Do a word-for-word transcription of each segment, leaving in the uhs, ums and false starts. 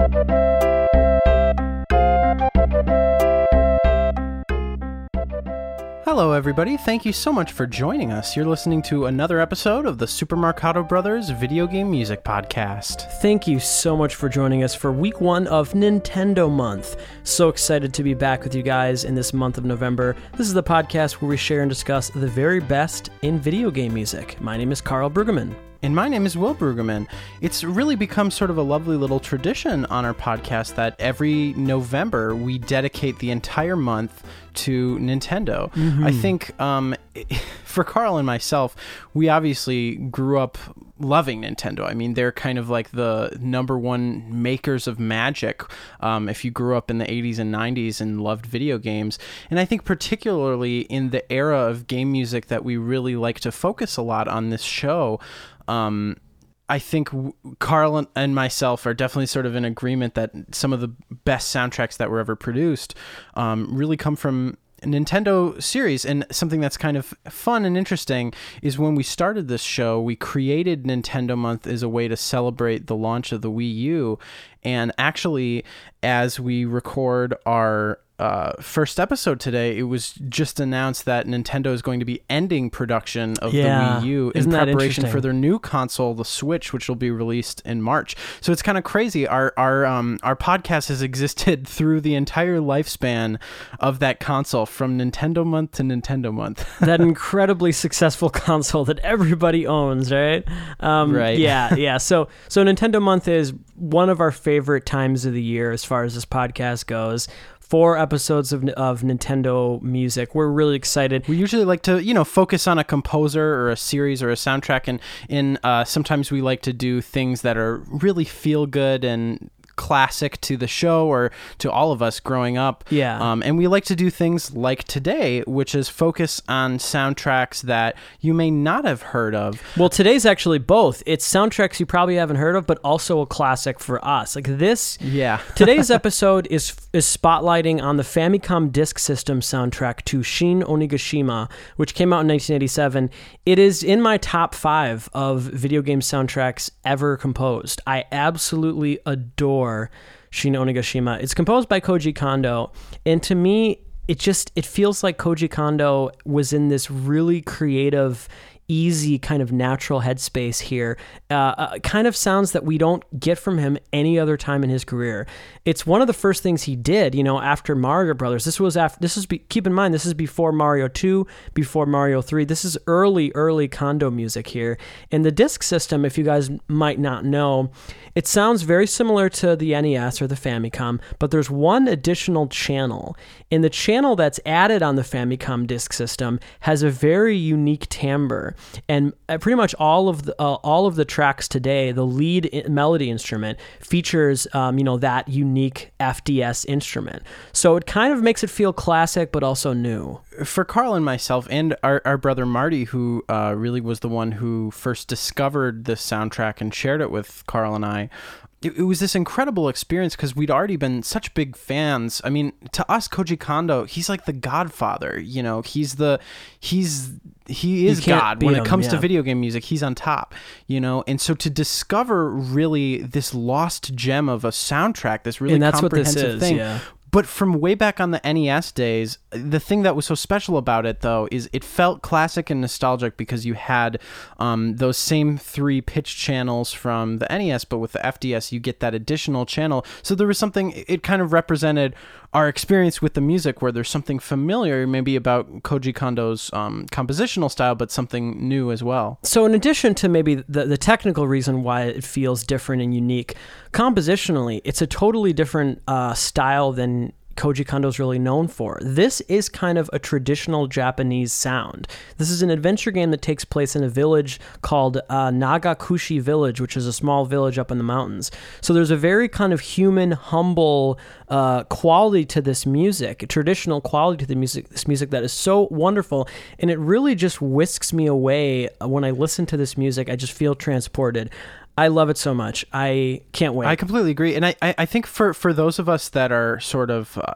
Hello, everybody. Thank you so much for joining us. You're listening to another episode of the Super Marcato Brothers Video Game Music Podcast. Thank you so much for joining us for week one of Nintendo Month. So excited to be back with you guys in this month of November. This is the podcast where we share and discuss the very best in video game music. My name is Carl Brueggemann. And my name is Will Brueggemann. It's really become sort of a lovely little tradition on our podcast that every November we dedicate the entire month to Nintendo. Mm-hmm. I think um, for Carl and myself, we obviously grew up loving Nintendo. I mean, they're kind of like the number one makers of magic um, if you grew up in the eighties and nineties and loved video games. And I think particularly in the era of game music that we really like to focus a lot on this show, Um, I think Carl and myself are definitely sort of in agreement that some of the best soundtracks that were ever produced um, really come from Nintendo series. And something that's kind of fun and interesting is when we started this show, we created Nintendo Month as a way to celebrate the launch of the Wii U. And actually, as we record our Uh, first episode today, it was just announced that Nintendo is going to be ending production of yeah. the Wii U in Isn't that preparation for their new console, the Switch, which will be released in March. So it's kind of crazy. Our our um our podcast has existed through the entire lifespan of that console, from Nintendo Month to Nintendo Month. That incredibly successful console that everybody owns, right? Um, right. Yeah, yeah. So so Nintendo Month is one of our favorite times of the year as far as this podcast goes. Four episodes of of Nintendo music. We're really excited. We usually like to, you know, focus on a composer or a series or a soundtrack, and in uh, sometimes we like to do things that are really feel good and classic to the show or to all of us growing up. Yeah. Um, and we like to do things like today, which is focus on soundtracks that you may not have heard of. Well, today's actually both. It's soundtracks you probably haven't heard of, but also a classic for us. Like this. Yeah. Today's episode is is spotlighting on the Famicom Disk System soundtrack to Shin Onigashima, which came out in nineteen eighty-seven. It is in my top five of video game soundtracks ever composed. I absolutely adore Shin Onigashima. It's composed by Koji Kondo, and to me, it just it feels like Koji Kondo was in this really creative, easy kind of natural headspace here. Uh, uh, kind of sounds that we don't get from him any other time in his career. It's one of the first things he did, you know, after Mario Brothers. This was after. This is be, keep in mind, this is before Mario two, before Mario three. This is early, early Kondo music here. And the Disk System, if you guys might not know, it sounds very similar to the N E S or the Famicom, but there's one additional channel. And the channel that's added on the Famicom Disk System has a very unique timbre. And pretty much all of the uh, all of the tracks today, the lead i- melody instrument features, um, you know, that unique F D S instrument. So it kind of makes it feel classic, but also new. For Carl and myself, and our, our brother Marty, who uh, really was the one who first discovered this soundtrack and shared it with Carl and I, it, it was this incredible experience because we'd already been such big fans. I mean, to us, Koji Kondo, he's like the godfather. You know, he's the he's he is God when it him, comes yeah. to video game music. He's on top. You know, and so to discover really this lost gem of a soundtrack, this really and that's comprehensive what this is, thing. Yeah. But from way back on the N E S days, the thing that was so special about it, though, is it felt classic and nostalgic because you had um, those same three pitch channels from the N E S, but with the F D S, you get that additional channel. So there was something, it kind of represented our experience with the music where there's something familiar maybe about Koji Kondo's um, compositional style, but something new as well. So in addition to maybe the, the technical reason why it feels different and unique, compositionally, it's a totally different uh, style than Koji Kondo's really known for. This is kind of a traditional Japanese sound. This is an adventure game that takes place in a village called uh, Nagakushi Village, which is a small village up in the mountains. So there's a very kind of human, humble uh, quality to this music, a traditional quality to the music, this music that is so wonderful, and it really just whisks me away. When I listen to this music, I just feel transported. I love it so much. I can't wait. I completely agree. And I, I think for, for those of us that are sort of, uh,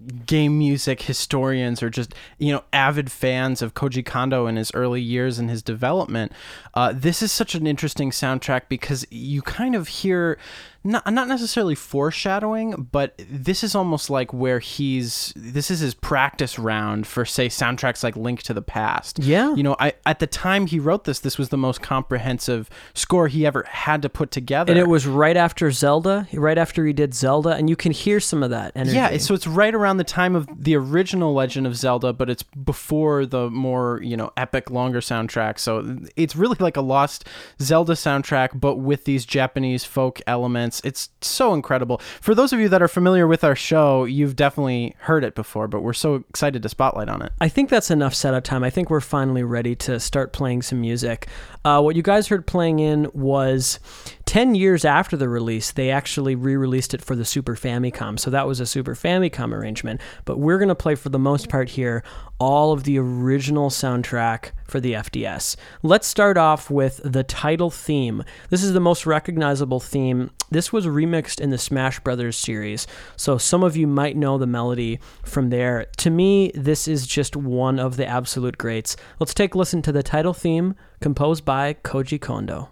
game music historians or just, you know, avid fans of Koji Kondo in his early years and his development, uh, this is such an interesting soundtrack because you kind of hear not not necessarily foreshadowing, but this is almost like where he's this is his practice round for, say, soundtracks like Link to the Past. Yeah. You know, I at the time he wrote this, this was the most comprehensive score he ever had to put together. And it was right after Zelda, right after he did Zelda, and you can hear some of that energy. Yeah, so it's right around the time of the original Legend of Zelda, but it's before the more, you know, epic, longer soundtrack. So it's really like a lost Zelda soundtrack, but with these Japanese folk elements. It's so incredible. For those of you that are familiar with our show, you've definitely heard it before, but we're so excited to spotlight on it. I think that's enough setup time. I think we're finally ready to start playing some music. Uh, what you guys heard playing in was ten years after the release. They actually re-released it for the Super Famicom, so that was a Super Famicom arrangement. But we're going to play, for the most part here, all of the original soundtrack for the F D S. Let's start off with the title theme. This is the most recognizable theme. This was remixed in the Smash Brothers series, so some of you might know the melody from there. To me, this is just one of the absolute greats. Let's take a listen to the title theme, composed by Koji Kondo.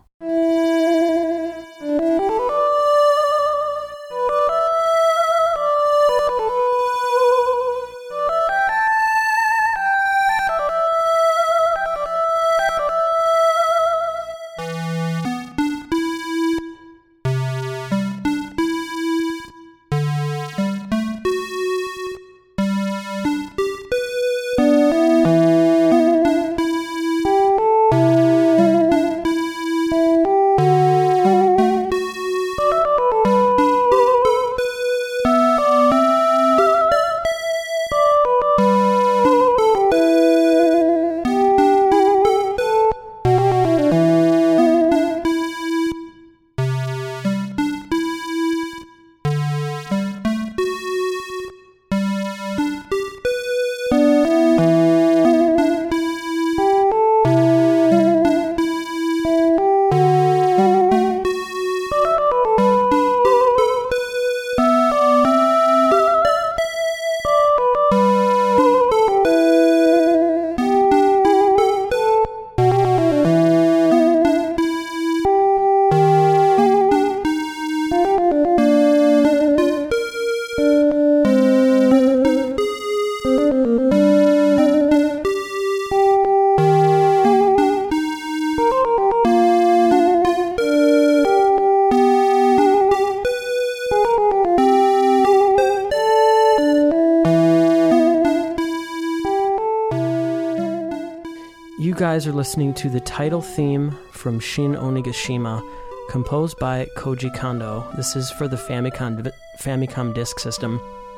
You guys are listening to the title theme from Shin Onigashima, composed by Koji Kondo. This is for the Famicom Famicom Disk System.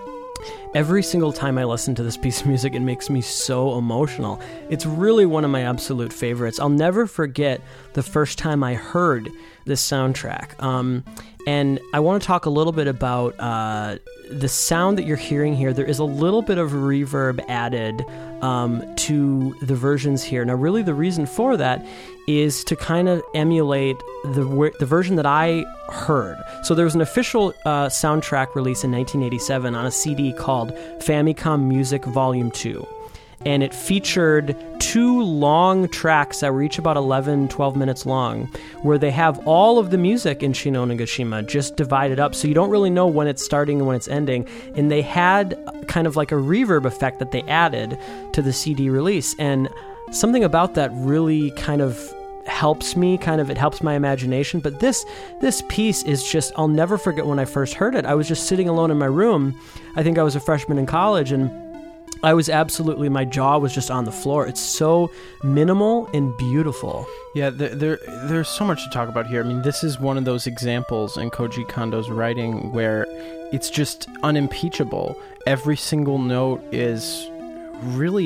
Every single time I listen to this piece of music, it makes me so emotional. It's really one of my absolute favorites. I'll never forget the first time I heard this soundtrack. Um, and I want to talk a little bit about uh, the sound that you're hearing here. There is a little bit of reverb added um, to the versions here. Now, really, the reason for that is to kind of emulate the the version that I heard. So there was an official uh, soundtrack release in nineteen eighty-seven on a C D called Famicom Music Volume two. And it featured two long tracks that were each about eleven, twelve minutes long, where they have all of the music in Shin Onigashima just divided up, so you don't really know when it's starting and when it's ending. And they had kind of like a reverb effect that they added to the C D release. And something about that really kind of helps me, kind of, it helps my imagination. But this this piece is just, I'll never forget when I first heard it. I was just sitting alone in my room. I think I was a freshman in college, and I was absolutely, my jaw was just on the floor. It's so minimal and beautiful. Yeah, there, there there's so much to talk about here. I mean, this is one of those examples in Koji Kondo's writing where it's just unimpeachable. Every single note is really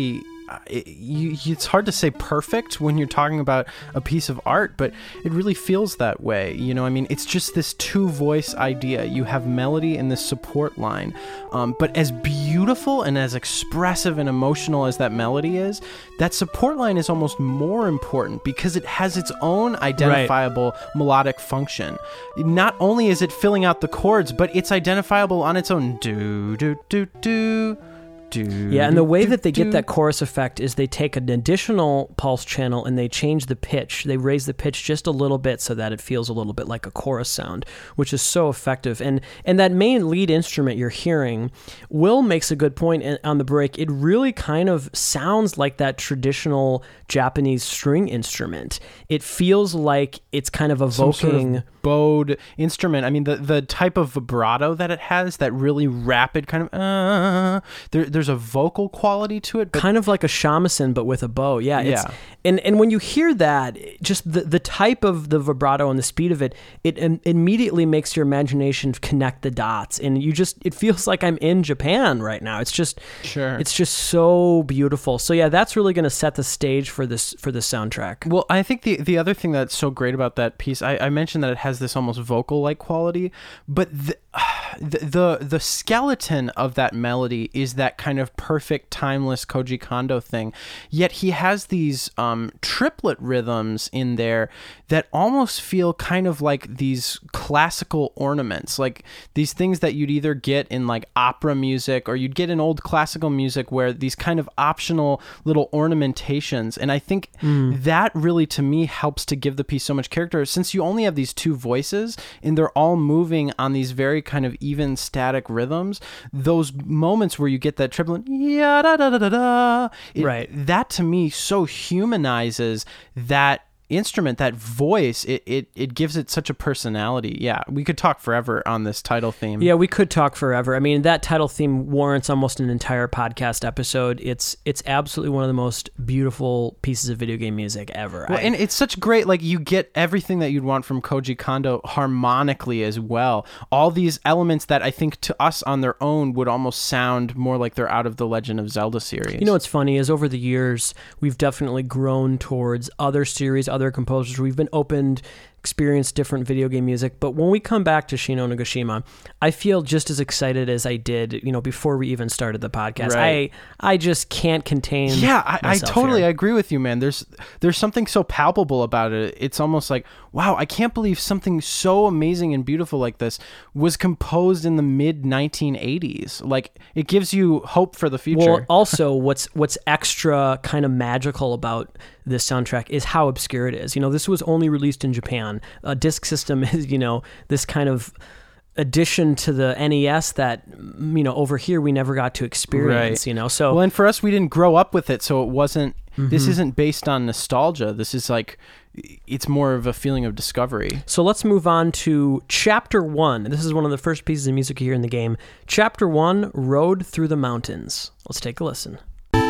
it, you, it's hard to say perfect when you're talking about a piece of art, but it really feels that way. You know, I mean, it's just this two voice idea. You have melody in this support line, um, but as beautiful and as expressive and emotional as that melody is, that support line is almost more important because it has its own identifiable right. melodic function. Not only is it filling out the chords, but it's identifiable on its own. Do, do, do, do. Do, yeah, and the way do, that they do. get that chorus effect is they take an additional pulse channel and they change the pitch. They raise the pitch just a little bit so that it feels a little bit like a chorus sound, which is so effective. And and that main lead instrument you're hearing, Will makes a good point on the break. It really kind of sounds like that traditional Japanese string instrument. It feels like it's kind of evoking... Some sort of bowed instrument. I mean, the, the type of vibrato that it has, that really rapid kind of... Uh, there, there's a vocal quality to it. But kind of like a shamisen, but with a bow. Yeah. It's, yeah. And, and when you hear that, just the, the type of the vibrato and the speed of it, it im- immediately makes your imagination connect the dots. And you just... It feels like I'm in Japan right now. It's just... Sure. It's just so beautiful. So yeah, that's really going to set the stage for this for this soundtrack. Well, I think the the other thing that's so great about that piece, I, I mentioned that it has this almost vocal-like quality, but the, the the the skeleton of that melody is that kind of perfect, timeless Koji Kondo thing. Yet he has these um, triplet rhythms in there that almost feel kind of like these classical ornaments, like these things that you'd either get in like opera music or you'd get in old classical music where these kind of optional little ornamentations. And I think mm. that really, to me, helps to give the piece so much character, since you only have these two voices and they're all moving on these very kind of even static rhythms. Those moments where you get that triplet, yeah, da da da da da, it, right? That to me so humanizes that instrument, that voice. It, it it gives it such a personality. Yeah, we could talk forever on this title theme. Yeah, we could talk forever. I mean, that title theme warrants almost an entire podcast episode. It's it's absolutely one of the most beautiful pieces of video game music ever. Well, I, and it's such great, like, you get everything that you'd want from Koji Kondo harmonically as well. All these elements that I think to us on their own would almost sound more like they're out of the Legend of Zelda series. You know what's funny is over the years, we've definitely grown towards other series, other composers. We've been opened, experienced different video game music, but when we come back to Shin Onigashima, I feel just as excited as I did, you know, before we even started the podcast. Right. I I just can't contain. Yeah, I, I totally here. agree with you, man. There's there's something so palpable about it. It's almost like, wow, I can't believe something so amazing and beautiful like this was composed in the mid nineteen eighties. Like, it gives you hope for the future. Well, also, what's what's extra kind of magical about this soundtrack is how obscure it is. You know, this was only released in Japan. A disc system is, you know, this kind of addition to the N E S that, you know, over here we never got to experience, right. you know. So well, and for us, we didn't grow up with it, so it wasn't. Mm-hmm. This isn't based on nostalgia. This is like, it's more of a feeling of discovery. So let's move on to Chapter One. This is one of the first pieces of music here in the game. Chapter One, Road Through the Mountains. Let's take a listen.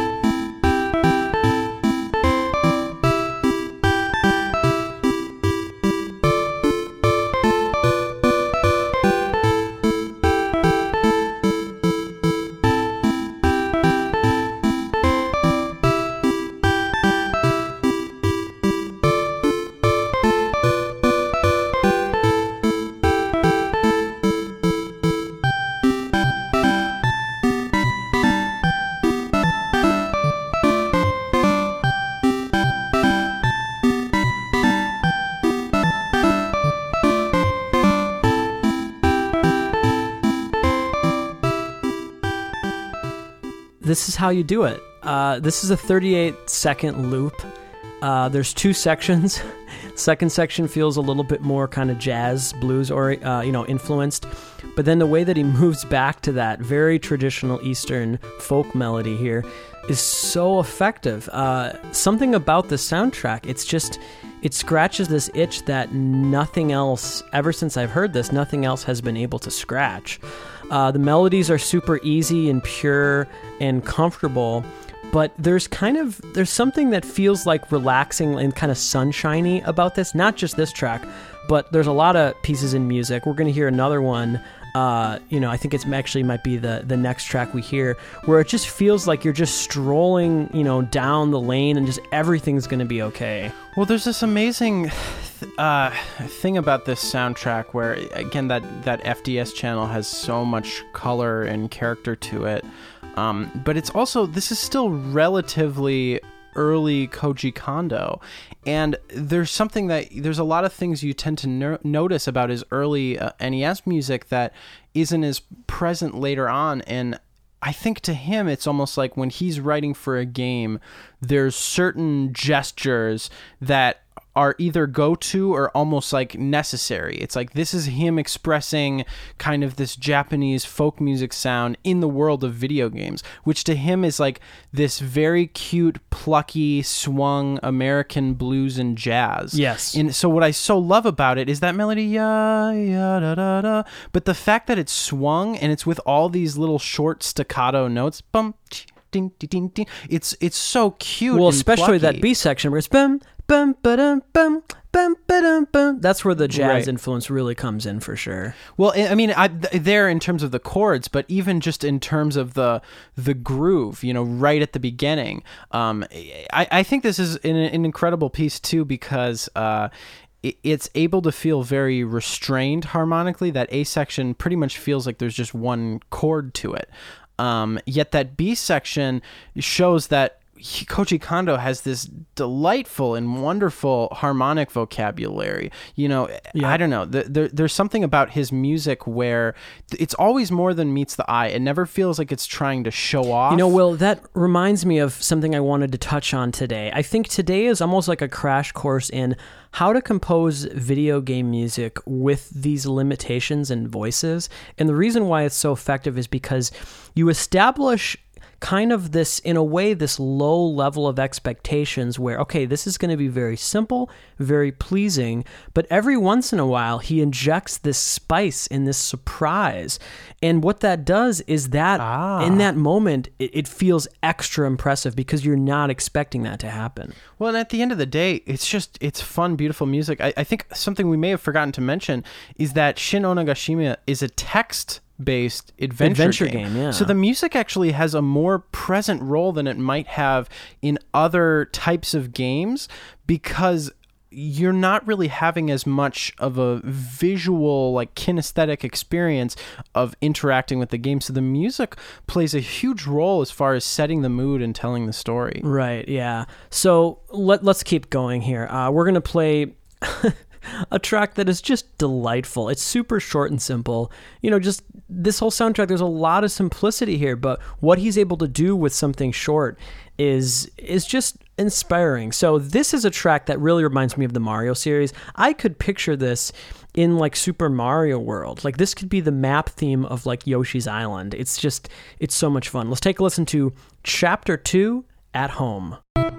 This is how you do it. Uh, this is a thirty-eight second loop. Uh, there's two sections. Second section feels a little bit more kind of jazz, blues, or uh, you know, influenced. But then the way that he moves back to that very traditional Eastern folk melody here is so effective. Uh, something about the soundtrack, it's just, it scratches this itch that nothing else, ever since I've heard this, nothing else has been able to scratch. Uh, the melodies are super easy and pure and comfortable, but there's kind of, there's something that feels like relaxing and kind of sunshiny about this. Not just this track, but there's a lot of pieces in music. We're going to hear another one Uh, you know, I think it's actually might be the the next track we hear, where it just feels like you're just strolling, you know, down the lane and just everything's going to be okay. Well, there's this amazing uh, thing about this soundtrack where, again, that, that F D S channel has so much color and character to it. Um, but it's also, this is still relatively early Koji Kondo, and there's something that there's a lot of things you tend to no- notice about his early uh, N E S music that isn't as present later on. And I think to him it's almost like when he's writing for a game, there's certain gestures that are either go-to or almost like necessary. It's like this is him expressing kind of this Japanese folk music sound in the world of video games, which to him is like this very cute, plucky, swung American blues and jazz. Yes. And so what I so love about it is that melody, ya, ya, da, da, da, but the fact that it's swung and it's with all these little short staccato notes, bum, ding, ding, ding, ding. It's it's so cute. Well, and especially plucky. that B section where it's bum, bum, ba-dum, bum, bum, ba-dum, bum. That's where the jazz Right. influence really comes in for sure. Well, I mean, I, th- there in terms of the chords, but even just in terms of the the groove, you know, right at the beginning. Um, I, I think this is an, an incredible piece too because uh, it, it's able to feel very restrained harmonically. That A section pretty much feels like there's just one chord to it. Um, yet that B section shows that he, Koji Kondo has this delightful and wonderful harmonic vocabulary. You know, Yeah. I don't know. The, there, there's something about his music where it's always more than meets the eye. It never feels like it's trying to show off. You know, Will, that reminds me of something I wanted to touch on today. I think today is almost like a crash course in how to compose video game music with these limitations and voices. And the reason why it's so effective is because you establish kind of this, in a way, this low level of expectations where, okay, this is going to be very simple, very pleasing, but every once in a while he injects this spice and this surprise. And what that does is that Ah. in that moment, it, it feels extra impressive because you're not expecting that to happen. Well, and at the end of the day, it's just, it's fun, beautiful music. I, I think something we may have forgotten to mention is that Shin Onagashima is a text based adventure, Adventure game. game, yeah. So the music actually has a more present role than it might have in other types of games because you're not really having as much of a visual, like kinesthetic experience of interacting with the game. So the music plays a huge role as far as setting the mood and telling the story. Right, yeah. So let, let's keep going here. Uh, we're going to play a track that is just delightful. It's super short and simple. You know, just this whole soundtrack, there's a lot of simplicity here, but what he's able to do with something short is is just inspiring. So this is a track that really reminds me of the Mario series. I could picture this in like Super Mario World. Like this could be the map theme of like Yoshi's Island. It's just, it's so much fun. Let's take a listen to Chapter two, At Home.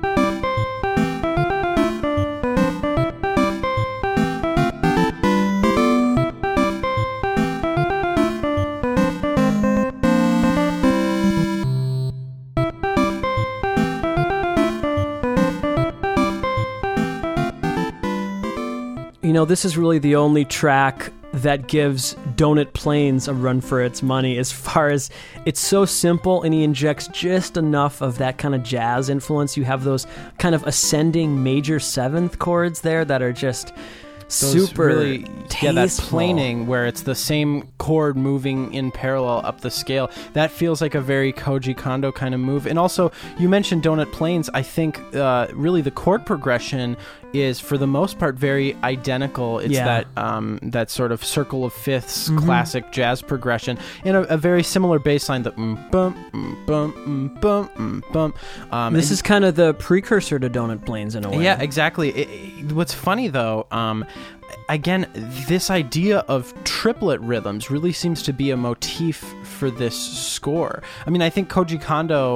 You know, this is really the only track that gives Donut Plains a run for its money as far as it's so simple and he injects just enough of that kind of jazz influence. You have those kind of ascending major seventh chords there that are just Those super really, tasteful. yeah, that planing where it's the same chord moving in parallel up the scale. That feels like a very Koji Kondo kind of move. And also, you mentioned Donut Plains. I think uh, really the chord progression is, for the most part, very identical. It's Yeah. that um, that sort of circle of fifths Mhm. classic jazz progression, and a, a very similar bass line. The mm, bum, mm, bum, mm, bum, mm, bum. Um, This and- is kind of the precursor to Donut Plains in a way. yeah, exactly. It, it- what's funny though, um, again, this idea of triplet rhythms really seems to be a motif for this score. I mean, I think Koji Kondo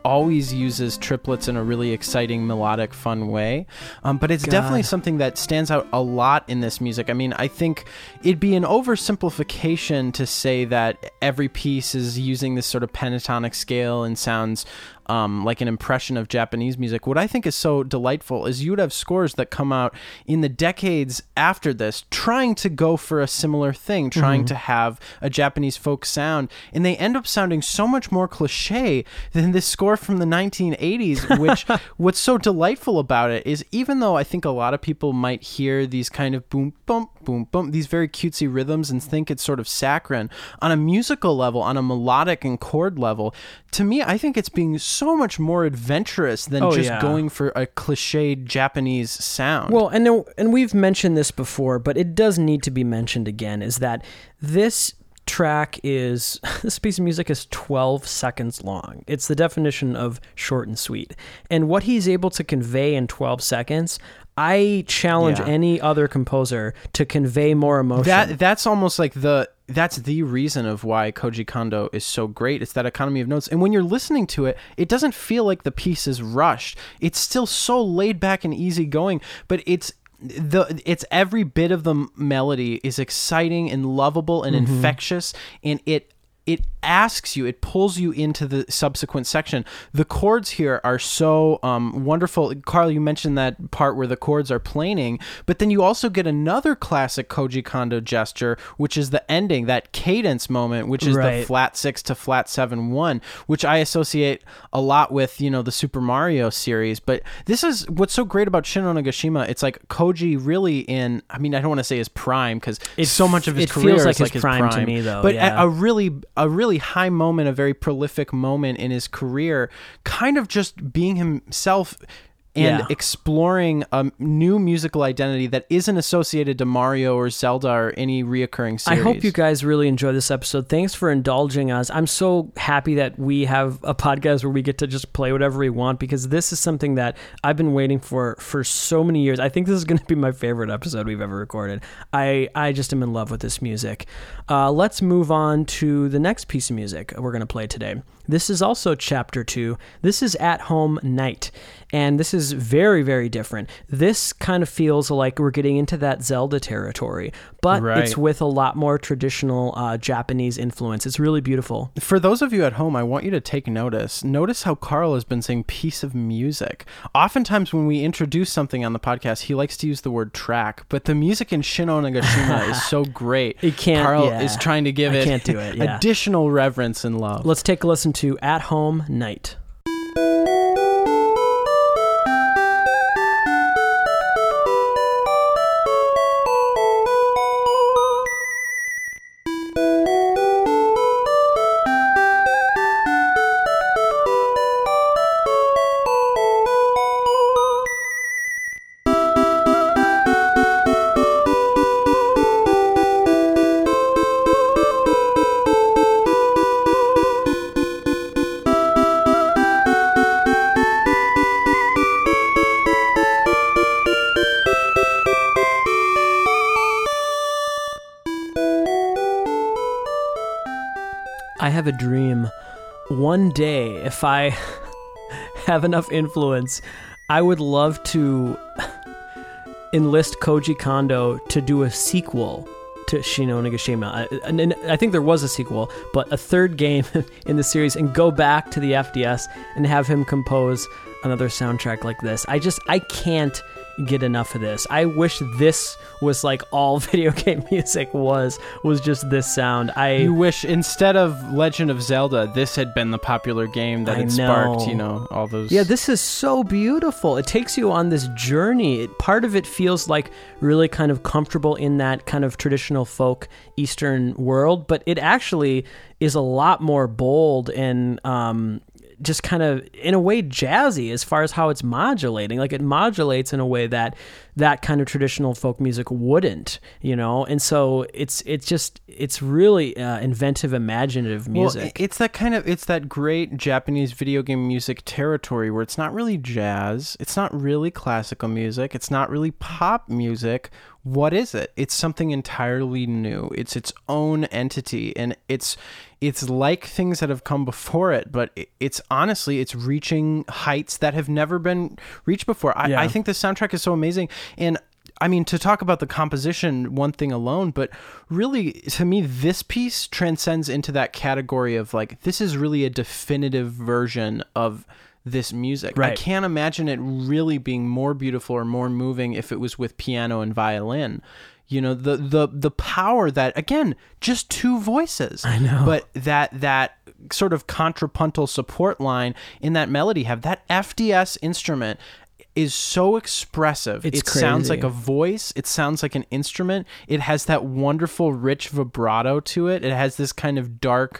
always uses triplets in a really exciting, melodic, fun way. Um, but it's God. definitely something that stands out a lot in this music. I mean, I think it'd be an oversimplification to say that every piece is using this sort of pentatonic scale and sounds Um, like an impression of Japanese music. What I think is so delightful is you would have scores that come out in the decades after this trying to go for a similar thing, trying mm-hmm. to have a Japanese folk sound, and they end up sounding so much more cliche than this score from the nineteen eighties, which what's so delightful about it is even though I think a lot of people might hear these kind of boom, boom, boom, boom, these very cutesy rhythms and think it's sort of saccharine, on a musical level, on a melodic and chord level, to me, I think it's being so much more adventurous than oh, just yeah. going for a cliched Japanese sound. Well, and there, and we've mentioned this before, but it does need to be mentioned again, is that this track is, this piece of music is twelve seconds long. It's the definition of short and sweet. And what he's able to convey in twelve seconds, I challenge yeah. any other composer to convey more emotion. That That's almost like the... That's the reason of why Koji Kondo is so great. It's that economy of notes. And when you're listening to it, it doesn't feel like the piece is rushed. It's still so laid back and easygoing, but it's the it's every bit of the melody is exciting and lovable and mm-hmm. infectious, and it it asks you, it pulls you into the subsequent section. The chords here are so um, wonderful. Carl, you mentioned that part where the chords are planing, but then you also get another classic Koji Kondo gesture, which is the ending, that cadence moment, which is right. the flat six to flat seven one, which I associate a lot with, you know, the Super Mario series. But this is what's so great about Shin Onigashima. It's like Koji really in, I mean, I don't want to say his prime, because so much of his it career feels like is his like his prime, prime to me, though. But yeah. a, a really a really high moment, a very prolific moment in his career, kind of just being himself and yeah. exploring a new musical identity that isn't associated to Mario or Zelda or any reoccurring series. I hope you guys really enjoy this episode. Thanks for indulging us. I'm so happy that we have a podcast where we get to just play whatever we want, because this is something that I've been waiting for for so many years. I think this is going to be my favorite episode we've ever recorded. I, I just am in love with this music. Uh, let's move on to the next piece of music we're going to play today. This is also chapter two. This is At Home Night. And this is very, very different. This kind of feels like we're getting into that Zelda territory, but right. it's with a lot more traditional uh, Japanese influence. It's really beautiful. For those of you at home, I want you to take notice. Notice how Carl has been saying piece of music. Oftentimes when we introduce something on the podcast, he likes to use the word track, but the music in Shin Onigashima is so great. He can't, Carl yeah. is trying to give I it, can't do it yeah. additional reverence and love. Let's take a listen to At Home Night. I have a dream. One day, if I have enough influence, I would love to enlist Koji Kondo to do a sequel to Shin Onigashima. I, and I think there was a sequel, but a third game in the series, and go back to the F D S and have him compose another soundtrack like this. I just, I can't get enough of this. I wish this was like all video game music was, was just this sound. I You wish instead of Legend of Zelda, this had been the popular game that I had sparked, you know, all those... Yeah, this is so beautiful. It takes you on this journey. It, part of it feels like really kind of comfortable in that kind of traditional folk Eastern world, but it actually is a lot more bold and um just kind of, in a way, jazzy as far as how it's modulating. Like, it modulates in a way that that kind of traditional folk music wouldn't, you know? And so it's it's just, it's really uh, inventive, imaginative music. Well, it's that kind of, it's that great Japanese video game music territory where it's not really jazz, it's not really classical music, it's not really pop music. what is it? It's something entirely new. It's its own entity, and it's it's like things that have come before it, but it's honestly, it's reaching heights that have never been reached before. I, Yeah. I think the soundtrack is so amazing. And I mean, to talk about the composition, one thing alone, but really, to me, this piece transcends into that category of like, this is really a definitive version of this music. Right. I can't imagine it really being more beautiful or more moving if it was with piano and violin. You know, the the the power that, again, just two voices. I know. But that that sort of contrapuntal support line in that melody have that F D S instrument is so expressive. It's it sounds crazy. like a voice. It sounds like an instrument. It has that wonderful, rich vibrato to it. It has this kind of dark,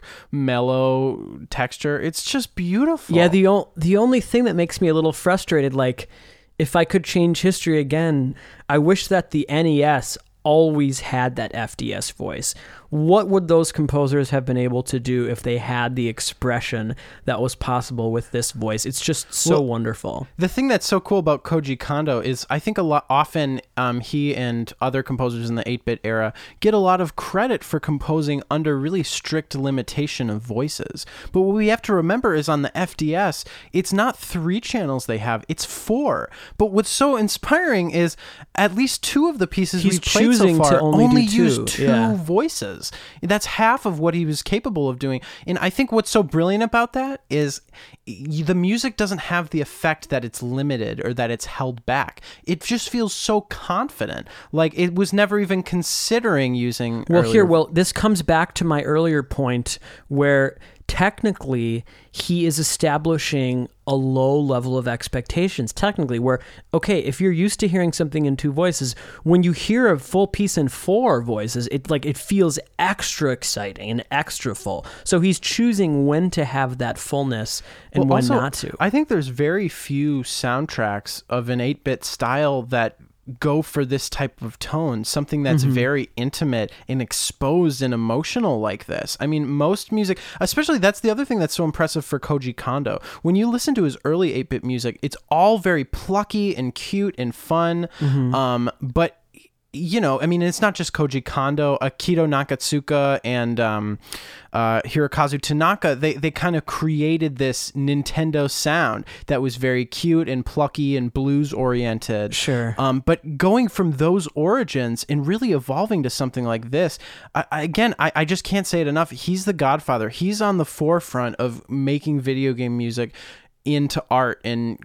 mellow texture. It's just beautiful. Yeah, the o- the only thing that makes me a little frustrated, like, if I could change history again, I wish that the N E S always had that F D S voice. What would those composers have been able to do if they had the expression that was possible with this voice? It's just so Well, wonderful. The thing that's so cool about Koji Kondo is I think a lot often um, he and other composers in the eight-bit era get a lot of credit for composing under really strict limitation of voices. But what we have to remember is on the F D S, it's not three channels they have, it's four. But what's so inspiring is at least two of the pieces He's we've played so choosing to far only only, do two. use two Yeah. voices. That's half of what he was capable of doing. And I think what's so brilliant about that is y- the music doesn't have the effect that it's limited or that it's held back. It just feels so confident. Like it was never even considering using Well, earlier- here, well, this comes back to my earlier point where technically he is establishing a low level of expectations. Technically, where, okay, if you're used to hearing something in two voices, when you hear a full piece in four voices, it like it feels extra exciting and extra full. So he's choosing when to have that fullness and Well, when also, not to. I think there's very few soundtracks of an eight-bit style that go for this type of tone, something that's Mm-hmm. very intimate and exposed and emotional like this. I mean, most music, especially that's the other thing that's so impressive for Koji Kondo. When you listen to his early eight-bit music, it's all very plucky and cute and fun, Mm-hmm. um, but you know, I mean, it's not just Koji Kondo, Akito Nakatsuka and um, uh, Hirokazu Tanaka. They they kind of created this Nintendo sound that was very cute and plucky and blues oriented. Sure. Um, but going from those origins and really evolving to something like this, I, I, again, I, I just can't say it enough. He's the godfather. He's on the forefront of making video game music into art and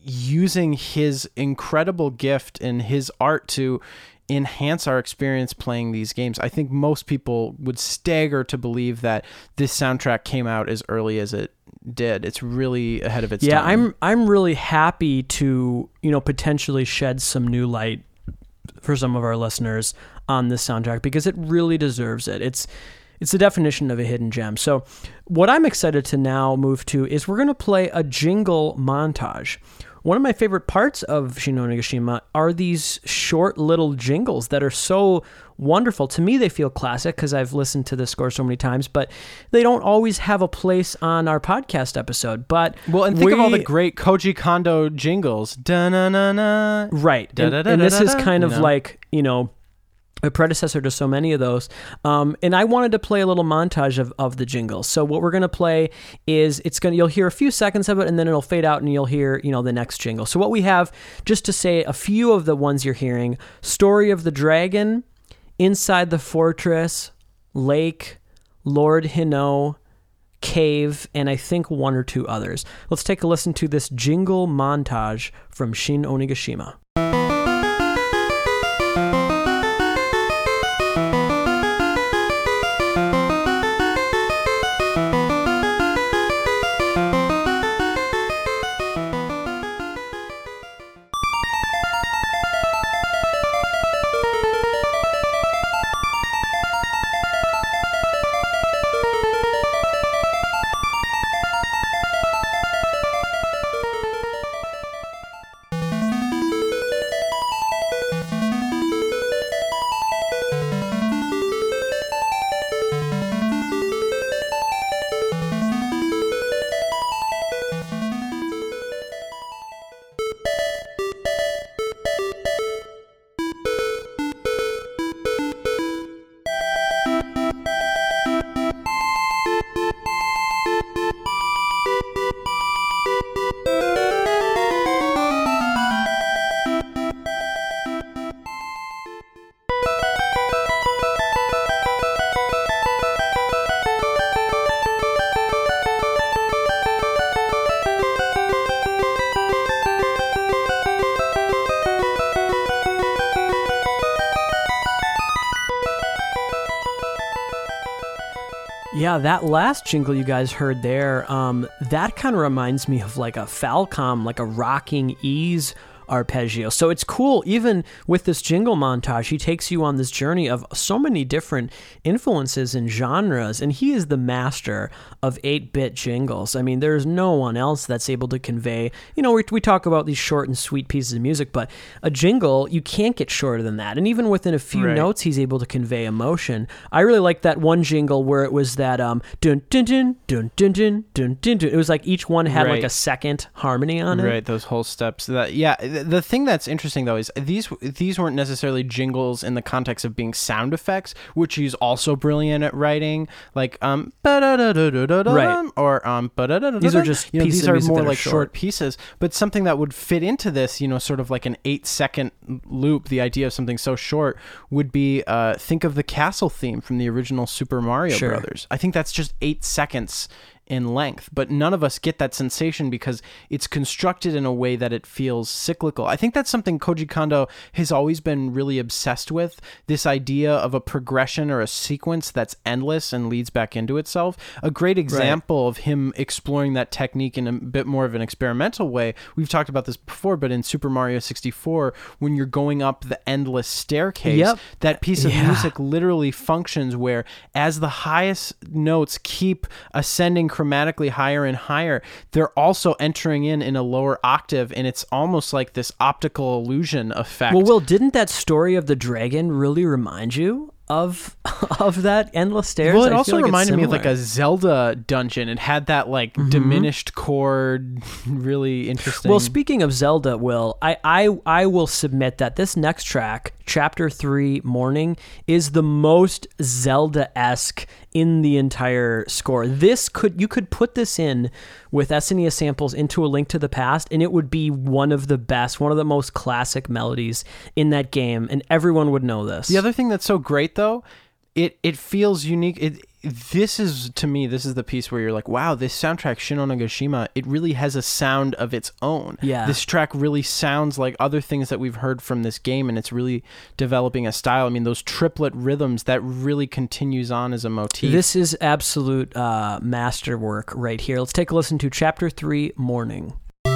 using his incredible gift and his art to enhance our experience playing these games. I think most people would stagger to believe that this soundtrack came out as early as it did. It's really ahead of its Yeah, time. I'm I'm really happy to, you know, potentially shed some new light for some of our listeners on this soundtrack because it really deserves it. It's it's the definition of a hidden gem. So what I'm excited to now move to is we're going to play a jingle montage. One of my favorite parts of Shin Onigashima are these short little jingles that are so wonderful. To me, they feel classic because I've listened to the score so many times, but they don't always have a place on our podcast episode. But Well, and think of all we- the great Koji Kondo jingles. Da-na-na-na. Right. And, Da-da-da-da-da-da, and this is kind of you know? like, you know, a predecessor to so many of those. Um, and I wanted to play a little montage of, of the jingles. So what we're going to play is it's going to, you'll hear a few seconds of it and then it'll fade out and you'll hear, you know, the next jingle. So what we have, just to say a few of the ones you're hearing: Story of the Dragon, Inside the Fortress, Lake, Lord Hino, Cave, and I think one or two others. Let's take a listen to this jingle montage from Shin Onigashima. Yeah, that last jingle you guys heard there, um, that kind of reminds me of like a Falcom, like a rocking ease arpeggio. So it's cool, even with this jingle montage, he takes you on this journey of so many different influences and genres, and he is the master of eight-bit jingles. I mean, there's no one else that's able to convey, you know, we, we talk about these short and sweet pieces of music, but a jingle, you can't get shorter than that. And even within a few right. notes, he's able to convey emotion. I really like that one jingle where it was that um dun dun dun dun dun dun dun dun dun. It was like each one had right. like a second harmony on it. Right, those whole steps. That yeah, the thing that's interesting though is these these weren't necessarily jingles in the context of being sound effects, which he's also brilliant at writing, like um right. or um these are just you know, pieces these of are music more that are like short. short pieces, but something that would fit into this, you know, sort of like an eight second loop. The idea of something so short would be uh, think of the castle theme from the original Super Mario Sure. Brothers. I think that's just eight seconds in length, but none of us get that sensation because it's constructed in a way that it feels cyclical. I think that's something Koji Kondo has always been really obsessed with, this idea of a progression or a sequence that's endless and leads back into itself. A great example right. of him exploring that technique in a bit more of an experimental way, we've talked about this before, but in Super Mario sixty-four, when you're going up the endless staircase, yep. that piece of yeah. music literally functions where as the highest notes keep ascending chromatically higher and higher, they're also entering in in a lower octave, and it's almost like this optical illusion effect. Well, Will, didn't that story of the dragon really remind you of of that endless stairs? Well, it I also feel like reminded me of similar. like a Zelda dungeon. It had that like Mm-hmm. diminished chord, really interesting. Well, speaking of Zelda, Will, I, I I will submit that this next track, Chapter three, Morning, is the most Zelda-esque in the entire score. This could you could put this in with S N E S samples into A Link to the Past, and it would be one of the best, one of the most classic melodies in that game, and everyone would know this. The other thing that's so great, though, it it feels unique. It this is, to me, this is the piece where you're like, wow, this soundtrack, Shin Onigashima, it really has a sound of its own. Yeah. This track really sounds like other things that we've heard from this game, and it's really developing a style. I mean, those triplet rhythms, that really continues on as a motif. This is absolute uh, masterwork right here. Let's take a listen to Chapter three, Morning.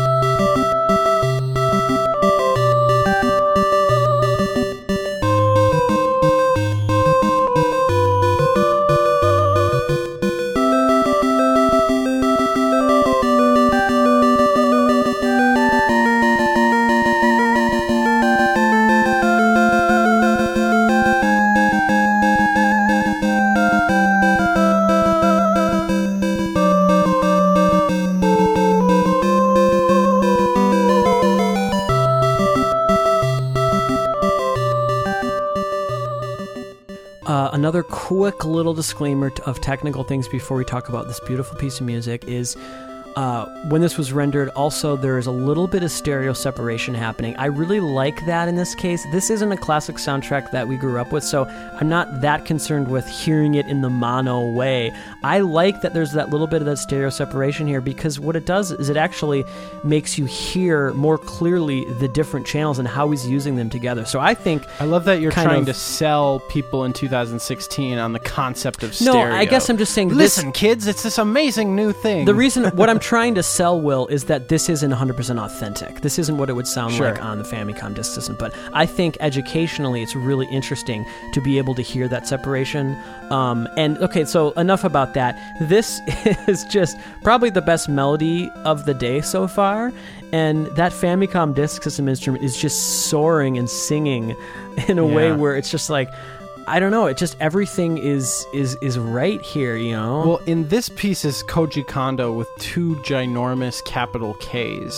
Uh, another quick little disclaimer t- of technical things before we talk about this beautiful piece of music is uh, when this was rendered, also there is a little bit of stereo separation happening. I really like that in this case. This isn't a classic soundtrack that we grew up with, so I'm not that concerned with hearing it in the mono way. I like that there's that little bit of that stereo separation here, because what it does is it actually makes you hear more clearly the different channels and how he's using them together. So I think I love that you're kind trying of- to sell people in two thousand sixteen on the concept of no, stereo. I guess I'm just saying this. Listen, kids, it's this amazing new thing. The reason, what I'm trying to sell, Will, is that this isn't one hundred percent authentic. This isn't what it would sound Sure. like on the Famicom Disk System. But I think educationally, it's really interesting to be able to hear that separation. Um, and okay, so enough about that. This is just probably the best melody of the day so far. And that Famicom Disk System instrument is just soaring and singing in a way Yeah. where it's just like, I don't know. It just everything is is is right here, you know. Well, in this piece is Koji Kondo with two ginormous capital K's.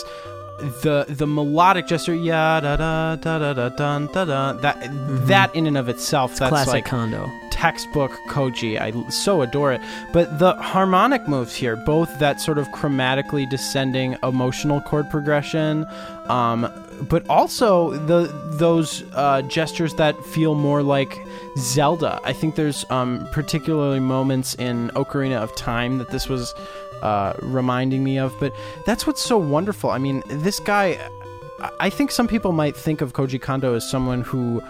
The the melodic gesture, ya da da da da da dun da da, that that in and of itself, that's classic like Kondo. textbook Koji. I so adore it. But the harmonic moves here, both that sort of chromatically descending emotional chord progression, um, but also the those uh, gestures that feel more like Zelda. I think there's um, particularly moments in Ocarina of Time that this was uh, reminding me of. But that's what's so wonderful. I mean, this guy, I think some people might think of Koji Kondo as someone who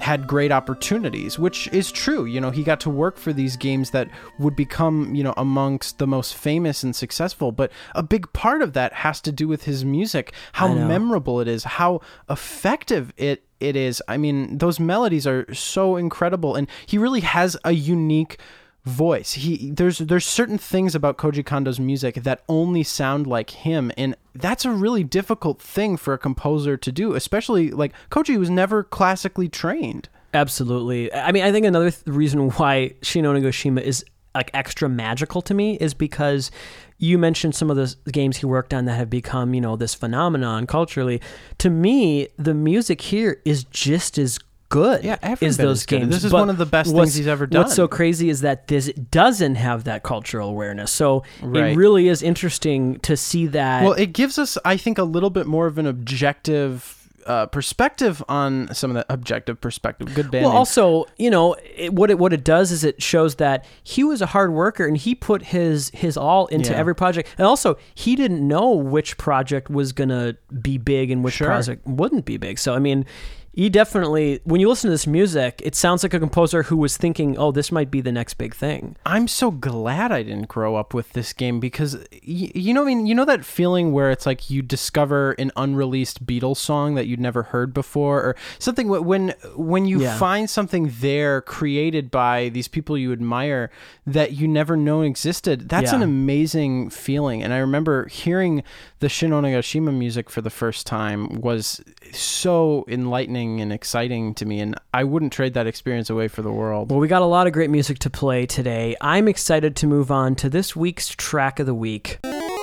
had great opportunities, which is true. You know, he got to work for these games that would become, you know, amongst the most famous and successful. But a big part of that has to do with his music, how memorable it is, how effective it it is. I mean, those melodies are so incredible, and he really has a unique voice. He there's there's certain things about Koji Kondo's music that only sound like him, and that's a really difficult thing for a composer to do, especially like Koji was never classically trained. Absolutely. I mean, I think another th- reason why Shin Onigashima is like extra magical to me is because you mentioned some of the games he worked on that have become, you know, this phenomenon culturally. To me, the music here is just as good yeah, as those games. Good. This is but one of the best things he's ever done. What's so crazy is that this doesn't have that cultural awareness. So right. it really is interesting to see that. Well, it gives us, I think, a little bit more of an objective Uh, perspective on some of that objective perspective. Good band. Well, name. also, you know, it, what it what it does is it shows that he was a hard worker and he put his his all into Yeah. every project. And also, he didn't know which project was gonna be big and which Sure. project wouldn't be big. So, I mean, he definitely, when you listen to this music, it sounds like a composer who was thinking, "Oh, this might be the next big thing." I'm so glad I didn't grow up with this game because, y- you know, I mean, you know that feeling where it's like you discover an unreleased Beatles song that you'd never heard before, or something wh- when when you Yeah. find something there created by these people you admire that you never known existed. That's Yeah. an amazing feeling. And I remember hearing the Shin Onigashima music for the first time was so enlightening and exciting to me, and I wouldn't trade that experience away for the world. Well, we got a lot of great music to play today. I'm excited to move on to this week's track of the week.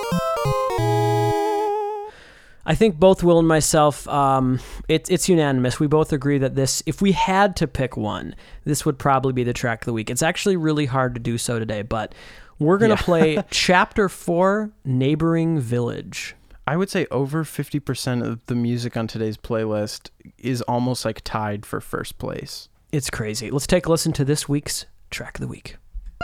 I think both Will and myself, um, it, it's unanimous. We both agree that this, if we had to pick one, this would probably be the track of the week. It's actually really hard to do so today, but we're going to yeah. play Chapter four, Neighboring Village. I would say over fifty percent of the music on today's playlist is almost like tied for first place. It's crazy. Let's take a listen to this week's track of the week.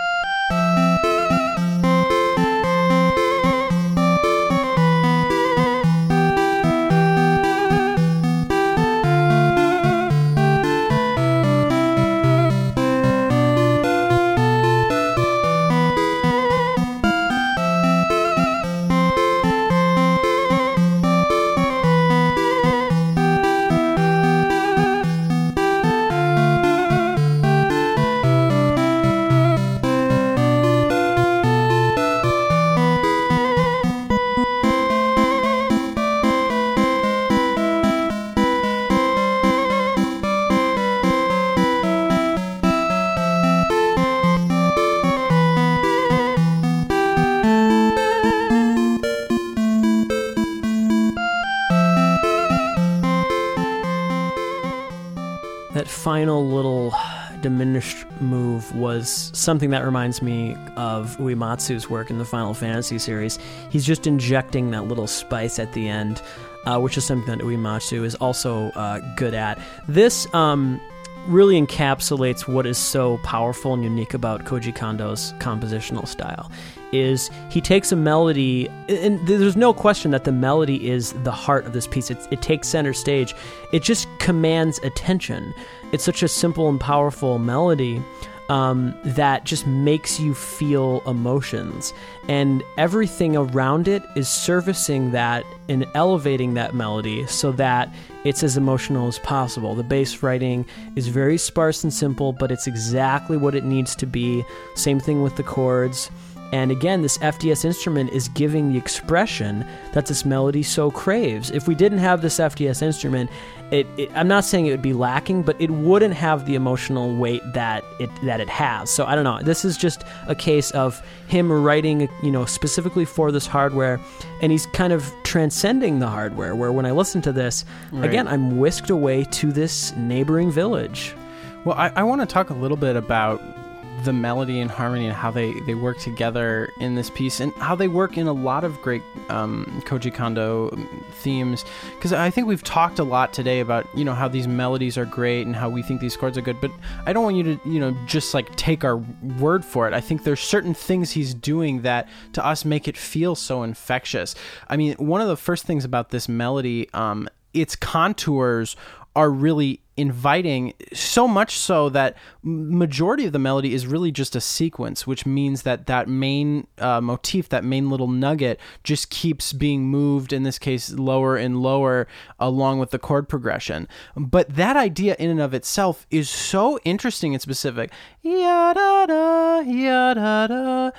Final little diminished move was something that reminds me of Uematsu's work in the Final Fantasy series. He's just injecting that little spice at the end, uh, which is something that Uematsu is also uh, good at. This um, really encapsulates what is so powerful and unique about Koji Kondo's compositional style. Is he takes a melody, and there's no question that the melody is the heart of this piece. It, it takes center stage. It just commands attention. It's such a simple and powerful melody um, that just makes you feel emotions. And everything around it is servicing that and elevating that melody so that it's as emotional as possible. The bass writing is very sparse and simple, but it's exactly what it needs to be. Same thing with the chords. And again, this F D S instrument is giving the expression that this melody so craves. If we didn't have this F D S instrument, it, it, I'm not saying it would be lacking, but it wouldn't have the emotional weight that it that it has. So I don't know. This is just a case of him writing, you know, specifically for this hardware, and he's kind of transcending the hardware. Where when I listen to this, right. again, I'm whisked away to this neighboring village. Well, I, I want to talk a little bit about the melody and harmony and how they, they work together in this piece, and how they work in a lot of great um, Koji Kondo themes. Because I think we've talked a lot today about, you know, how these melodies are great and how we think these chords are good, but I don't want you to, you know, just like take our word for it. I think there's certain things he's doing that to us make it feel so infectious. I mean, one of the first things about this melody, um, its contours are really inviting, so much so that majority of the melody is really just a sequence, which means that that main uh, motif, that main little nugget, just keeps being moved, in this case lower and lower, along with the chord progression. But that idea in and of itself is so interesting and specific. Ya-da-da, ya-da-da,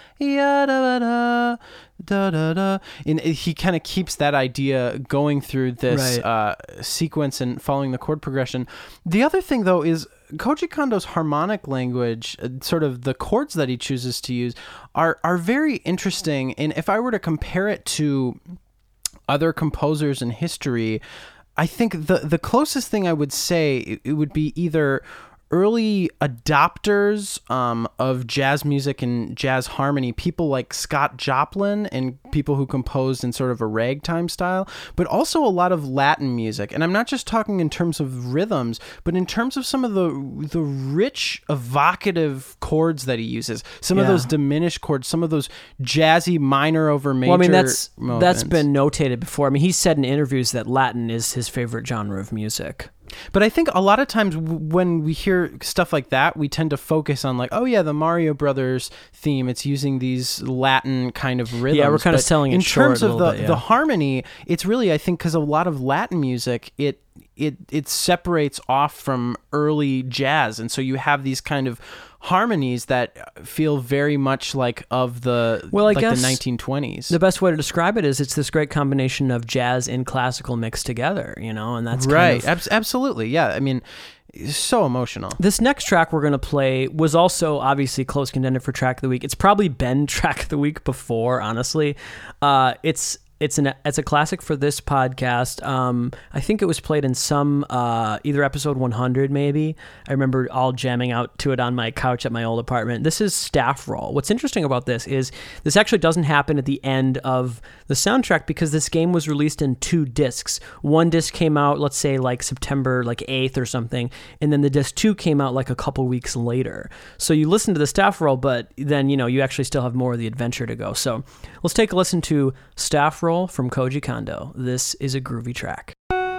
ya-da-da, da-da-da. And he kind of keeps that idea going through this right. uh, sequence and following the chord progression. The other thing, though, is Koji Kondo's harmonic language, uh, sort of the chords that he chooses to use, are are very interesting. And if I were to compare it to other composers in history, I think the the closest thing I would say it, it would be either early adopters um, of jazz music and jazz harmony, people like Scott Joplin and people who composed in sort of a ragtime style, but also a lot of Latin music. And I'm not just talking in terms of rhythms, but in terms of some of the the rich, evocative chords that he uses. Some yeah. of those diminished chords, some of those jazzy minor over major. Well, I mean, that's moments. that's been notated before. I mean, he's said in interviews that Latin is his favorite genre of music. But I think a lot of times when we hear stuff like that, we tend to focus on like, oh yeah, the Mario Brothers theme. It's using these Latin kind of rhythms. Yeah, we're kind of selling it in short terms of the bit, yeah. the harmony. It's really, I think, because a lot of Latin music, it it it separates off from early jazz, and so you have these kind of harmonies that feel very much like of the well, I like guess the nineteen twenties. The best way to describe it is it's this great combination of jazz and classical mixed together, you know, and that's right. Kind of, Ab- absolutely, yeah. I mean, it's so emotional. This next track we're going to play was also obviously close contender for track of the week. It's probably been track of the week before, honestly. Uh, it's It's an it's a classic for this podcast. Um, I think it was played in some uh, either episode one hundred maybe. I remember all jamming out to it on my couch at my old apartment. This is Staff Roll. What's interesting about this is this actually doesn't happen at the end of the soundtrack because this game was released in two discs. One disc came out, let's say like September like eighth or something, and then the disc two came out like a couple weeks later. So you listen to the Staff Roll, but then you know you actually still have more of the adventure to go. So let's take a listen to Staff Roll from Koji Kondo. This is a groovy track.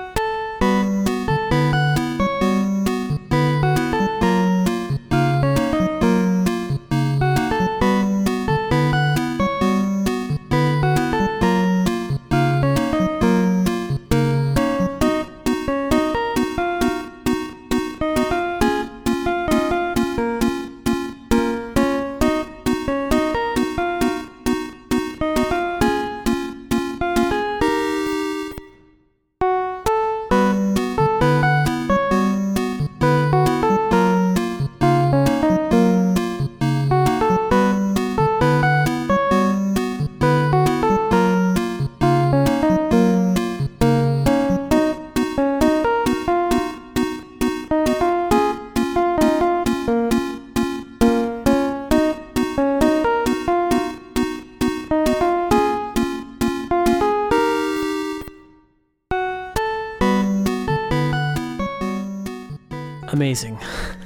Amazing.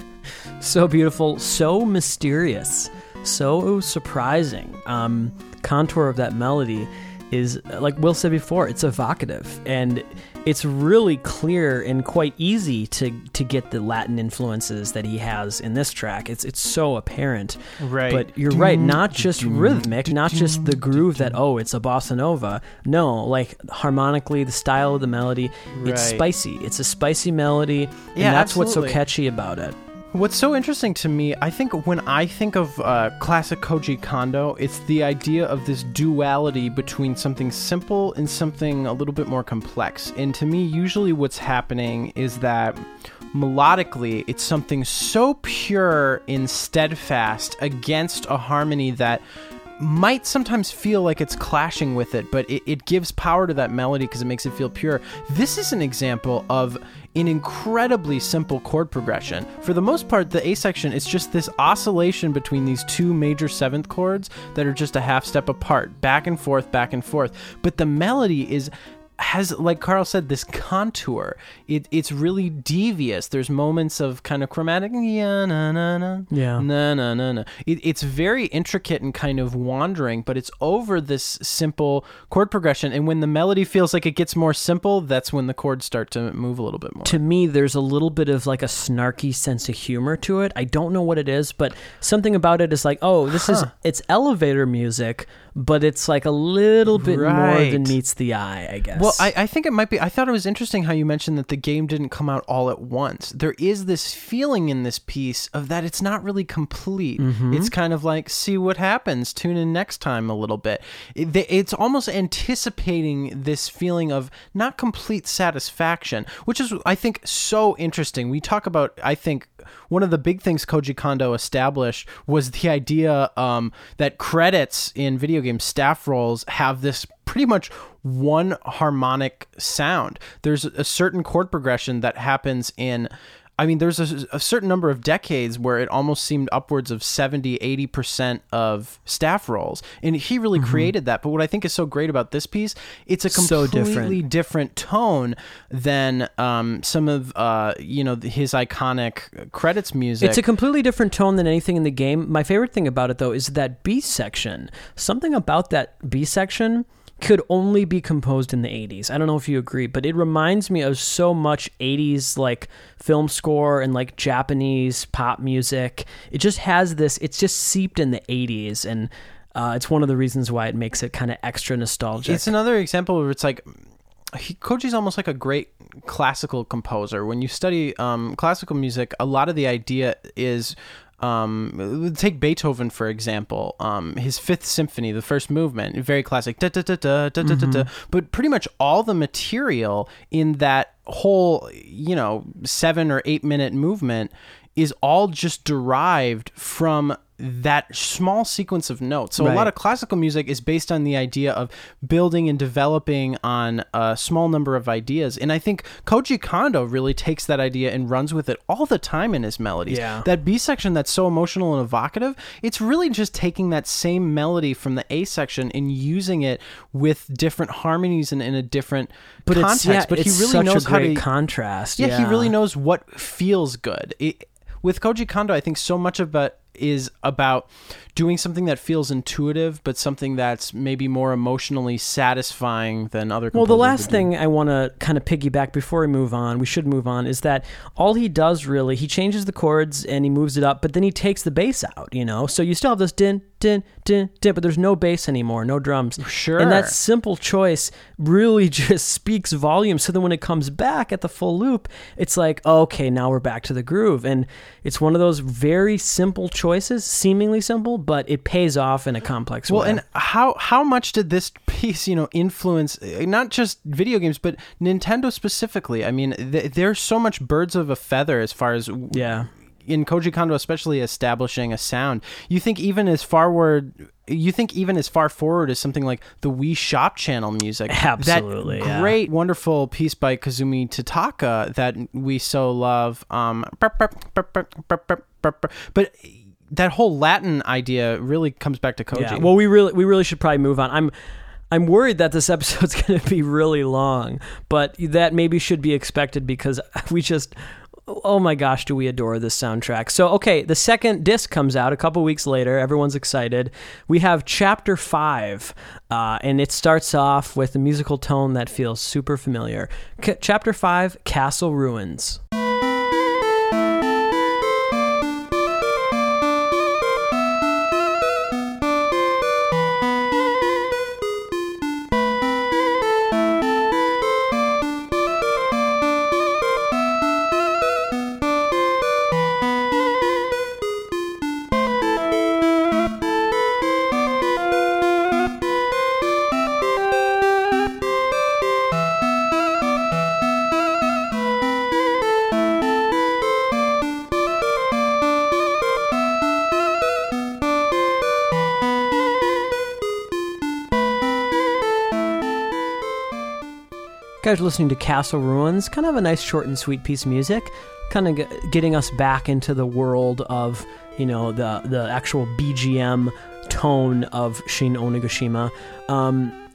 So beautiful, so mysterious, so surprising. Um, contour of that melody is, like Will said before, it's evocative, and it's really clear and quite easy to to get the Latin influences that he has in this track. It's it's so apparent. Right. But you're right, not just rhythmic, not just the groove that, oh, it's a bossa nova. No, like harmonically, the style of the melody, right. It's spicy. It's a spicy melody, and yeah, that's absolutely. what's so catchy about it. What's so interesting to me, I think when I think of uh, classic Koji Kondo, it's the idea of this duality between something simple and something a little bit more complex. And to me, usually what's happening is that melodically, it's something so pure and steadfast against a harmony that might sometimes feel like it's clashing with it, but it, it gives power to that melody because it makes it feel pure. This is an example of an incredibly simple chord progression. For the most part, the A section is just this oscillation between these two major seventh chords that are just a half step apart, back and forth, back and forth. But the melody is has, like Carl said, this contour. It it's really devious. There's moments of kind of chromatic, yeah, na na na, Yeah. na na na na. It, it's very intricate and kind of wandering, but it's over this simple chord progression. And when the melody feels like it gets more simple, that's when the chords start to move a little bit more. To me, there's a little bit of like a snarky sense of humor to it. I don't know what it is, but something about it is like, oh, this huh. is it's elevator music, but it's like a little bit right. more than meets the eye, I guess. Well, I, I think it might be. I thought it was interesting how you mentioned that the game didn't come out all at once. There is this feeling in this piece of that it's not really complete. Mm-hmm. It's kind of like, see what happens, tune in next time a little bit. It, it's almost anticipating this feeling of not complete satisfaction, which is, I think, so interesting. We talk about, I think, one of the big things Koji Kondo established was the idea um, that credits in video game staff roles have this pretty much one harmonic sound. There's a certain chord progression that happens in, I mean, there's a, a certain number of decades where it almost seemed upwards of seventy, eighty percent of staff roles. And he really mm-hmm. created that. But what I think is so great about this piece, it's a completely so different. different tone than um, some of, uh, you know, his iconic credits music. It's a completely different tone than anything in the game. My favorite thing about it, though, is that B section. Something about that B section could only be composed in the eighties. I don't know if you agree, but it reminds me of so much eighties like film score and like Japanese pop music. It just has this, it's just seeped in the eighties, and uh, it's one of the reasons why it makes it kind of extra nostalgic. It's another example where it's like, he, Koji's almost like a great classical composer. When you study um, classical music, a lot of the idea is, Um, take Beethoven, for example. Um, his Fifth Symphony, the first movement, very classic, da, da, da, da, da, mm-hmm. da, da, but pretty much all the material in that whole, you know, seven or eight minute movement is all just derived from that small sequence of notes. So right. a lot of classical music is based on the idea of building and developing on a small number of ideas. And I think Koji Kondo really takes that idea and runs with it all the time in his melodies. Yeah. That B section that's so emotional and evocative, it's really just taking that same melody from the A section and using it with different harmonies and in a different but context. It's, yeah, but it's he really such knows a great how to contrast. Yeah, yeah, he really knows what feels good. It, with Koji Kondo, I think so much of it is about doing something that feels intuitive, but something that's maybe more emotionally satisfying than other composers. Well, the last thing I want to kind of piggyback before we move on, we should move on, is that all he does really, he changes the chords and he moves it up, but then he takes the bass out, you know? So you still have this din, din, din, din, but there's no bass anymore, no drums. Sure. And that simple choice really just speaks volumes. So then when it comes back at the full loop, it's like, oh, okay, now we're back to the groove. And it's one of those very simple choices, seemingly simple, but it pays off in a complex well, way. Well, and how how much did this piece, you know, influence not just video games, but Nintendo specifically? I mean, th- there's so much birds of a feather as far as yeah. in Koji Kondo, especially establishing a sound. You think even as forward, you think even as far forward as something like the Wii Shop Channel music. Absolutely, that great, yeah. wonderful piece by Kazumi Tataka that we so love. Um, but that whole Latin idea really comes back to Koji. Yeah. Well, we really we really should probably move on. I'm I'm worried that this episode's going to be really long, but that maybe should be expected because we just, oh my gosh, do we adore this soundtrack. So, okay, the second disc comes out a couple weeks later. Everyone's excited. We have Chapter five, uh, and it starts off with a musical tone that feels super familiar. C- Chapter five, Castle Ruins. Guys, listening to Castle Ruins, kind of a nice short and sweet piece of music, kind of g- getting us back into the world of, you know, the the actual B G M tone of Shin Onigashima. Um,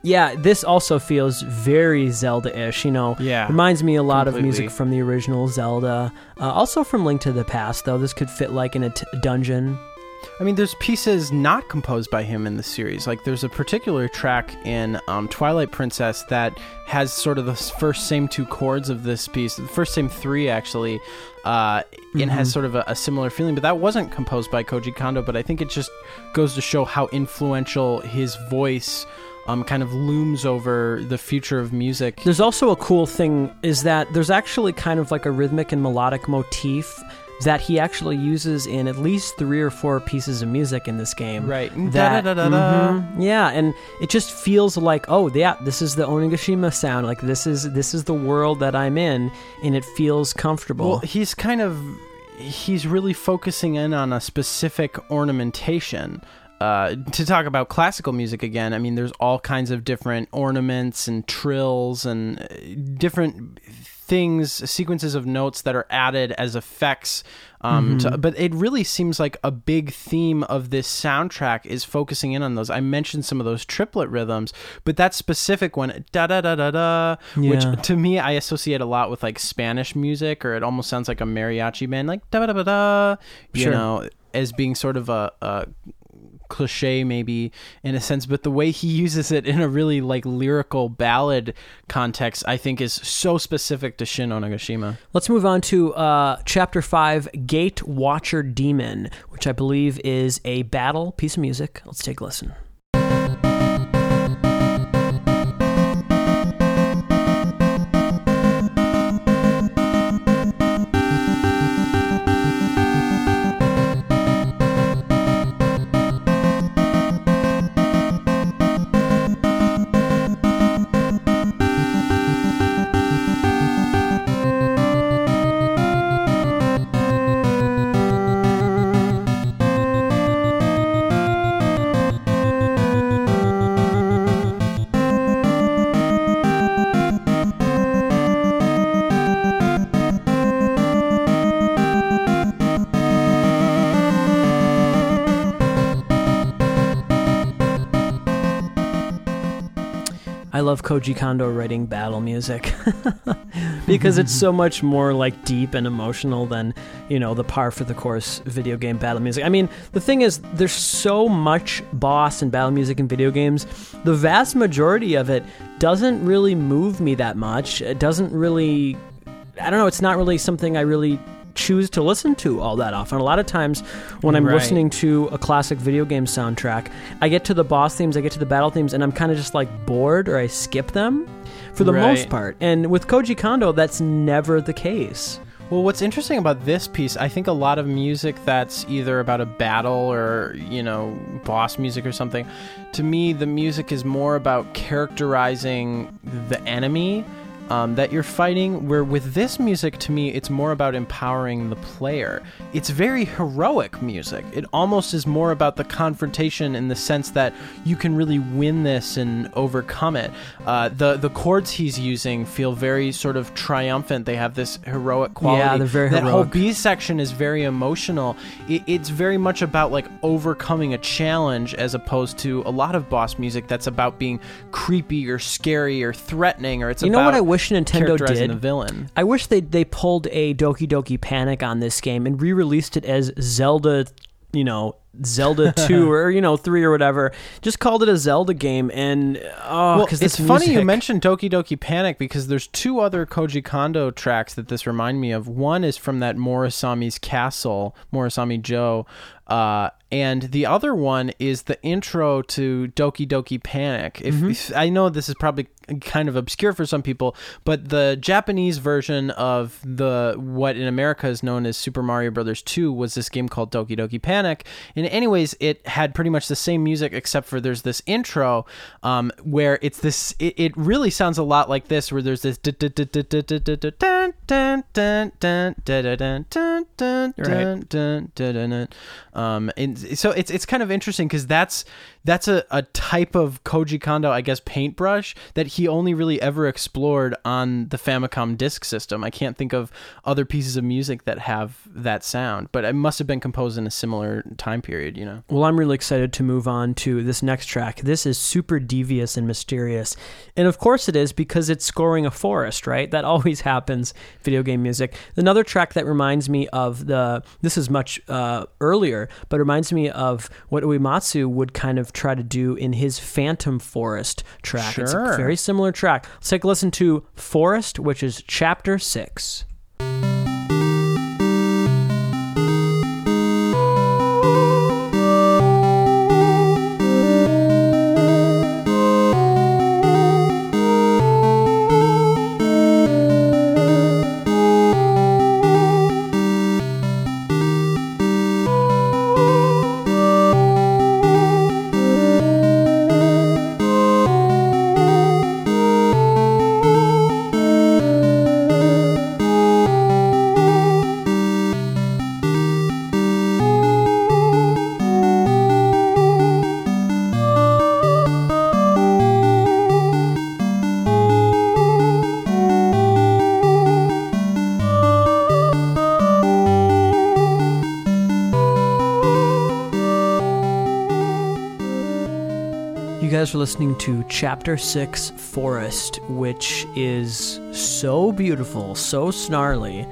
Yeah, this also feels very Zelda-ish, you know. Yeah, reminds me a lot completely. of music from the original Zelda. Uh, also from Link to the Past, though. This could fit like in a t- dungeon. I mean, there's pieces not composed by him in the series. Like, there's a particular track in um, Twilight Princess that has sort of the first same two chords of this piece, the first same three, actually, uh, mm-hmm. and has sort of a, a similar feeling. But that wasn't composed by Koji Kondo, but I think it just goes to show how influential his voice Um, kind of looms over the future of music. There's also a cool thing is that there's actually kind of like a rhythmic and melodic motif that he actually uses in at least three or four pieces of music in this game. Right. That, da, da, da, da. Mm-hmm, yeah, and it just feels like, oh, yeah, this is the Onigashima sound. Like, this is this is the world that I'm in, and it feels comfortable. Well, he's kind of, he's really focusing in on a specific ornamentation. Uh, to talk about classical music again, I mean, there's all kinds of different ornaments and trills and different things, sequences of notes that are added as effects. Um, mm-hmm. to, but it really seems like a big theme of this soundtrack is focusing in on those. I mentioned some of those triplet rhythms, but that specific one, da da da da da, yeah. which to me I associate a lot with like Spanish music, or it almost sounds like a mariachi band, like da da da da, you sure. know, as being sort of a. a cliche maybe in a sense, but the way he uses it in a really like lyrical ballad context I think is so specific to Shin Onigashima. Let's move on to uh, chapter five, Gate Watcher Demon, which I believe is a battle piece of music. Let's take a listen. I love Koji Kondo writing battle music because it's so much more like deep and emotional than, you know, the par for the course video game battle music. I mean, the thing is, there's so much boss and battle music in video games. The vast majority of it doesn't really move me that much. It doesn't really, I don't know, it's not really something I really choose to listen to all that often. A lot of times when I'm right. listening to a classic video game soundtrack, I get to the boss themes, I get to the battle themes, and I'm kind of just like bored, or I skip them for the right. most part. And with Koji Kondo, that's never the case. Well, what's interesting about this piece, I think a lot of music that's either about a battle or, you know, boss music or something, to me, the music is more about characterizing the enemy Um, that you're fighting, where with this music, to me, it's more about empowering the player. It's very heroic music. It almost is more about the confrontation in the sense that you can really win this and overcome it. Uh, the the chords he's using feel very sort of triumphant. They have this heroic quality. Yeah, they're very that heroic. whole B section is very emotional. It, it's very much about like overcoming a challenge, as opposed to a lot of boss music that's about being creepy or scary or threatening, or it's you about know what I wish Nintendo did? The villain. I wish they they pulled a Doki Doki Panic on this game and re-released it as Zelda, you know, Zelda two or, you know, three or whatever. Just called it a Zelda game, and oh, well, because it's funny you mentioned Doki Doki Panic, because there's two other Koji Kondo tracks that this remind me of. One is from that Morisami's Castle, Morisami Joe, uh, and the other one is the intro to Doki Doki Panic. If, Mm-hmm. if I know this is probably kind of obscure for some people, but the Japanese version of the what in America is known as Super Mario Brothers two was this game called Doki Doki Panic. And anyways, it had pretty much the same music, except for there's this intro um, where it's this. It, it really sounds a lot like this, where there's this. Um, and so it's it's kind of interesting because that's that's a, a type of Koji Kondo, I guess, paintbrush that he only really ever explored on the Famicom Disk System. I can't think of other pieces of music that have that sound, but it must have been composed in a similar time period, you know? Well, I'm really excited to move on to this next track. This is super devious and mysterious. And of course it is, because it's scoring a forest, right? That always happens in video game music. Another track that reminds me of the, this is much uh, earlier, but reminds me of what Uematsu would kind of try to do in his Phantom Forest track. Sure. It's a very similar track. Let's take a listen to Forest, which is chapter six. We're listening to Chapter six, Forest, which is so beautiful, so snarly.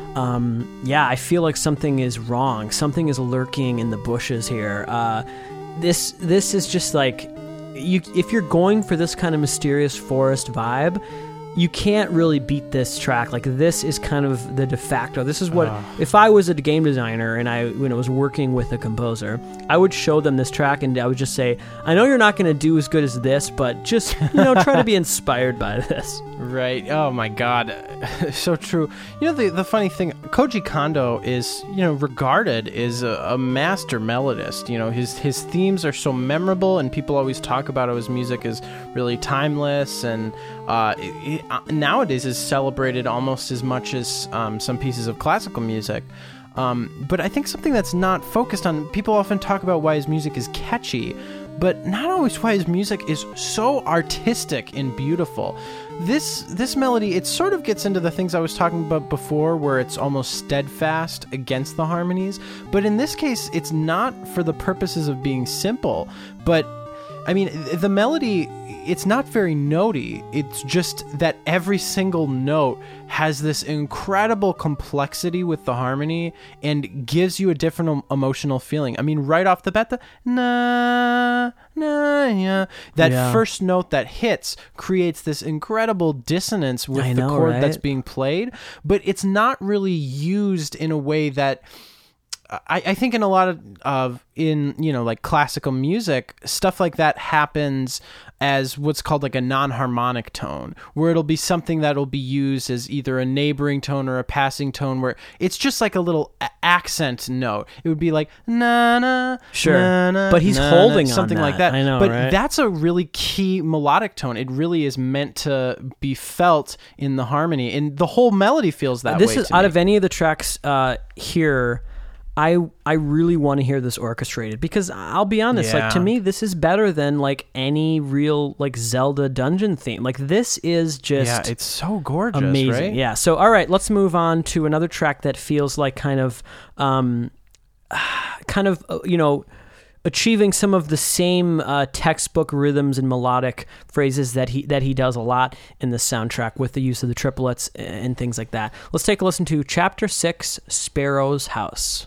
Um, yeah, I feel like something is wrong. Something is lurking in the bushes here. Uh, this this is just like, you. If you're going for this kind of mysterious forest vibe, you can't really beat this track. Like, this is kind of the de facto. This is what, uh. if I was a game designer and I, when I was working with a composer, I would show them this track and I would just say, I know you're not going to do as good as this, but just, you know, try to be inspired by this. Right. Oh my God. So true. You know, the, the funny thing, Koji Kondo is, you know, regarded as a, a master melodist. You know, his, his themes are so memorable, and people always talk about how his music is really timeless, and uh, it, it, nowadays is celebrated almost as much as um, some pieces of classical music. Um, but I think something that's not focused on, people often talk about why his music is catchy, but not always why his music is so artistic and beautiful. This this melody, it sort of gets into the things I was talking about before, where it's almost steadfast against the harmonies. But in this case, it's not for the purposes of being simple. But, I mean, the melody, it's not very notey. It's just that every single note has this incredible complexity with the harmony and gives you a different emotional feeling. I mean, right off the bat, the na, na, yeah, that yeah. first note that hits creates this incredible dissonance with I the know, chord right? that's being played, but it's not really used in a way that I, I think in a lot of, of, in, you know, like classical music, stuff like that happens as what's called like a non-harmonic tone, where it'll be something that'll be used as either a neighboring tone or a passing tone, where it's just like a little a- accent note. It would be like, na na, sure. na, na, but he's na, holding na, on something that. like that. I know, but right? that's a really key melodic tone. It really is meant to be felt in the harmony, and the whole melody feels that this way. This is to out me. of any of the tracks uh, here. I I really want to hear this orchestrated, because I'll be honest, yeah. like, to me, this is better than like any real like Zelda dungeon theme. Like, this is just yeah, it's so gorgeous, amazing. Right? Yeah. So all right, let's move on to another track that feels like kind of, um, kind of uh, you know, achieving some of the same uh, textbook rhythms and melodic phrases that he that he does a lot in the soundtrack with the use of the triplets and things like that. Let's take a listen to Chapter six, Sparrow's House.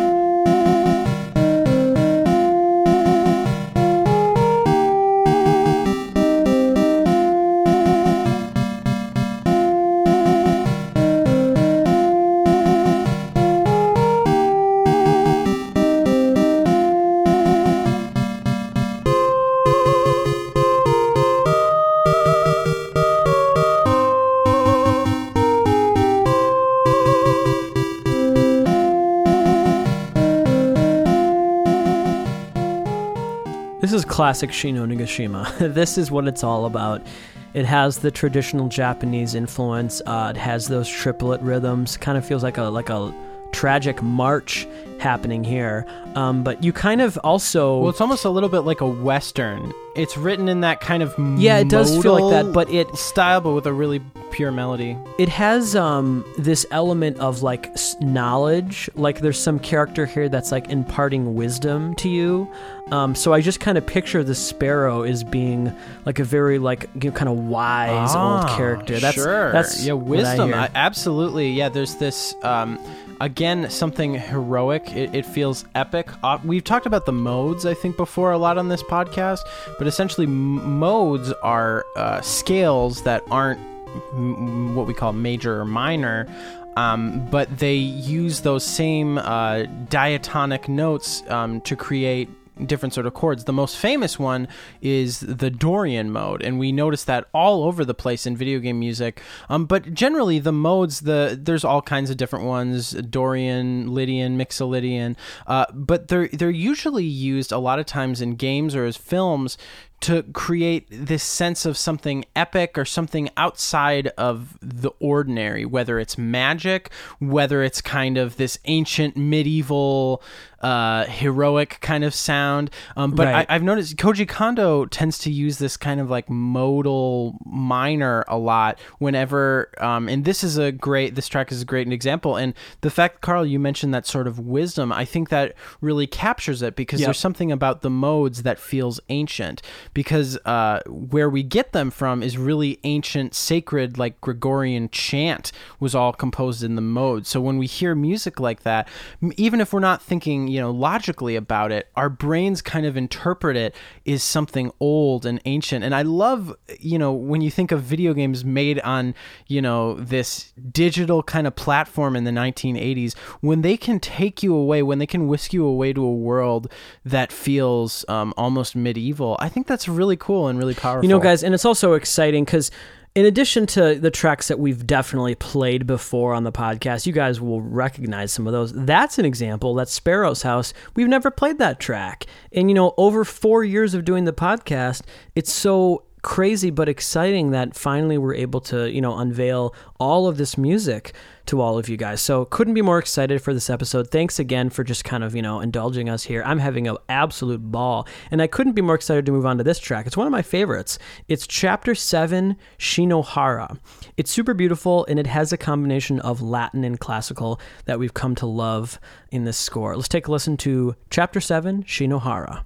This is classic Shin Onigashima. This is what it's all about. It has the traditional Japanese influence. Uh, it has those triplet rhythms. Kind of feels like a like a tragic march happening here. Um, but you kind of also... Well, it's almost a little bit like a Western. It's written in that kind of yeah, it does feel like that, but it style, but with a really pure melody. It has um, this element of like s- knowledge. Like there's some character here that's like imparting wisdom to you. Um, so I just kind of picture the sparrow as being like a very like you know, kind of wise ah, old character. That's sure. that's yeah, wisdom. I I, absolutely. Yeah, there's this. Um, Again, something heroic. It, it feels epic. Uh, we've talked about the modes, I think, before a lot on this podcast, but essentially m- modes are uh, scales that aren't m- what we call major or minor, um, but they use those same uh, diatonic notes um, to create different sort of chords. The most famous one is the Dorian mode, and we notice that all over the place in video game music. Um, but generally, the modes, the there's all kinds of different ones: Dorian, Lydian, Mixolydian. Uh, but they're they're usually used a lot of times in games or as films to create this sense of something epic or something outside of the ordinary, whether it's magic, whether it's kind of this ancient medieval uh, heroic kind of sound. Um, but right. I, I've noticed Koji Kondo tends to use this kind of like modal minor a lot whenever, um, and this is a great, this track is a great example. And the fact, Carl, you mentioned that sort of wisdom, I think that really captures it because yep. there's something about the modes that feels ancient. Because uh, where we get them from is really ancient, sacred, like Gregorian chant was all composed in the mode. So when we hear music like that, even if we're not thinking, you know, logically about it, our brains kind of interpret it as something old and ancient. And I love, you know, when you think of video games made on, you know, this digital kind of platform in the nineteen eighties, when they can take you away, when they can whisk you away to a world that feels um, almost medieval, I think that's really cool and really powerful. You know, guys, and it's also exciting because in addition to the tracks that we've definitely played before on the podcast, you guys will recognize some of those. That's an example. That's Sparrow's House. We've never played that track. And, you know, over four years of doing the podcast, it's so crazy but exciting that finally we're able to, you know, unveil all of this music to all of you guys. So couldn't be more excited for this episode. Thanks again for just kind of, you know, indulging us here. I'm having an absolute ball. And I couldn't be more excited to move on to this track. It's one of my favorites. It's Chapter seven, Shinohara. It's super beautiful, and it has a combination of Latin and classical that we've come to love in this score. Let's take a listen to Chapter seven, Shinohara.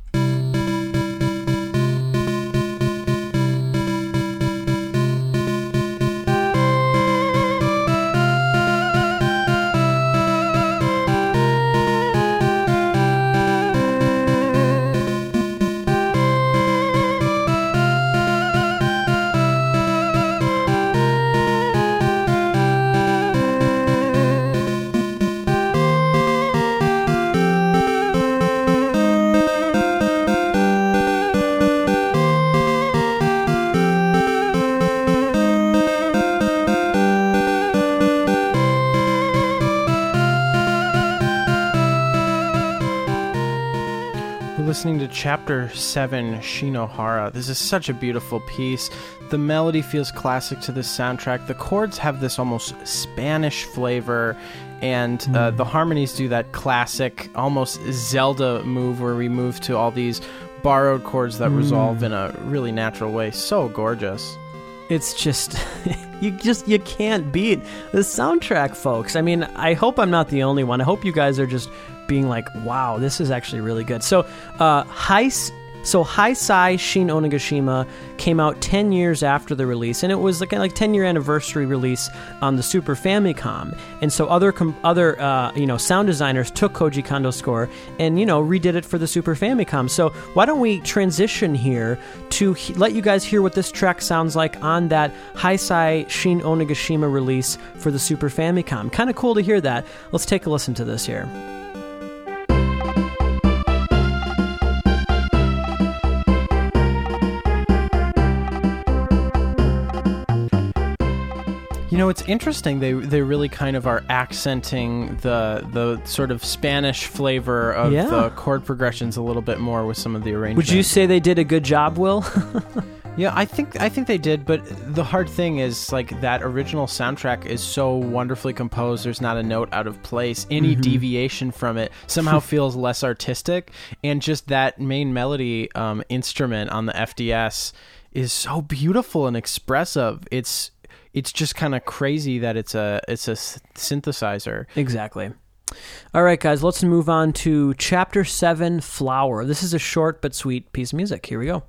Listening to Chapter seven, Shinohara. This is such a beautiful piece. The melody feels classic to this soundtrack. The chords have this almost Spanish flavor, and uh, the harmonies do that classic, almost Zelda move where we move to all these borrowed chords that mm. resolve in a really natural way. So gorgeous. It's just, you just, you can't beat the soundtrack, folks. I mean, I hope I'm not the only one. I hope you guys are just being like, wow, this is actually really good. So, uh, Heis, so Heisei Shin Onigashima came out ten years after the release, and it was like a like ten year anniversary release on the Super Famicom. And so other com- other uh, you know sound designers took Koji Kondo's score and you know redid it for the Super Famicom. So why don't we transition here to he- let you guys hear what this track sounds like on that Heisei Shin Onigashima release for the Super Famicom. Kind of cool to hear that. Let's take a listen to this here. You know, it's interesting. They they really kind of are accenting the the sort of Spanish flavor of yeah. the chord progressions a little bit more with some of the arrangements. Would you say they did a good job, Will? Yeah, I think I think they did, but the hard thing is like that original soundtrack is so wonderfully composed. There's not a note out of place. Any mm-hmm. deviation from it somehow feels less artistic, and just that main melody um, instrument on the F D S is so beautiful and expressive. It's it's just kind of crazy that it's a it's a synthesizer. Exactly. All right, guys, let's move on to Chapter seven, Flower. This is a short but sweet piece of music. Here we go.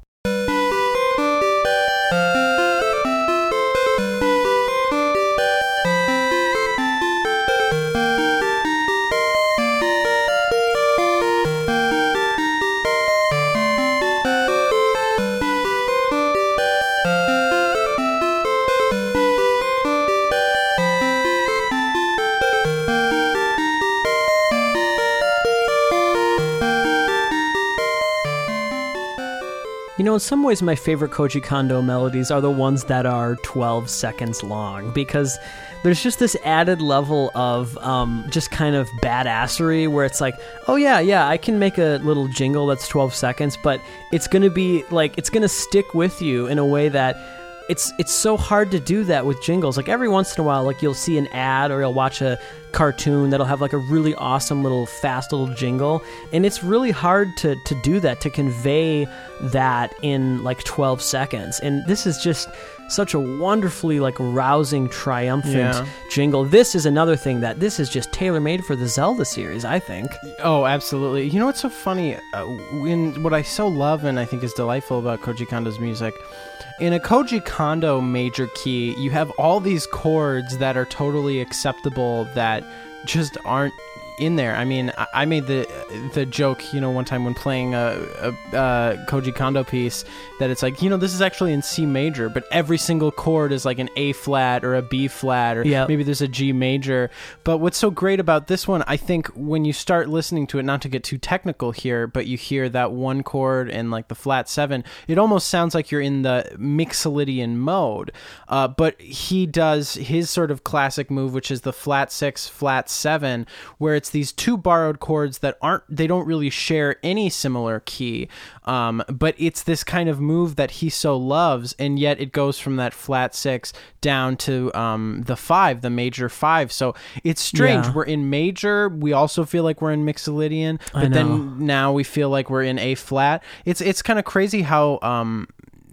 You know, in some ways, my favorite Koji Kondo melodies are the ones that are twelve seconds long, because there's just this added level of um, just kind of badassery where it's like, oh yeah, yeah, I can make a little jingle that's twelve seconds, but it's going to be like, it's going to stick with you in a way that it's it's so hard to do that with jingles. Like every once in a while, like you'll see an ad or you'll watch a cartoon that'll have like a really awesome little fast little jingle, and it's really hard to to do that, to convey that in like twelve seconds. And this is just such a wonderfully like rousing, triumphant yeah. jingle. This is another thing that this is just tailor-made for the Zelda series, I think. Oh, absolutely. You know what's so funny? Uh, in what I so love and I think is delightful about Koji Kondo's music, in a Koji Kondo major key, you have all these chords that are totally acceptable that just aren't in there. I mean, I made the the joke, you know, one time when playing a, a, a Koji Kondo piece, that it's like, you know, this is actually in C major, but every single chord is like an A flat or a B flat, or yep. maybe there's a G major. But what's so great about this one, I think when you start listening to it, not to get too technical here, but you hear that one chord and like the flat seven, it almost sounds like you're in the Mixolydian mode. Uh, but he does his sort of classic move, which is the flat six, flat seven, where it's these two borrowed chords that aren't, they don't really share any similar key, um, but it's this kind of move that he so loves, and yet it goes from that flat six down to um, the five, the major five. So it's strange. Yeah. We're in major. We also feel like we're in Mixolydian, but then now we feel like we're in A flat. It's it's kind of crazy how um,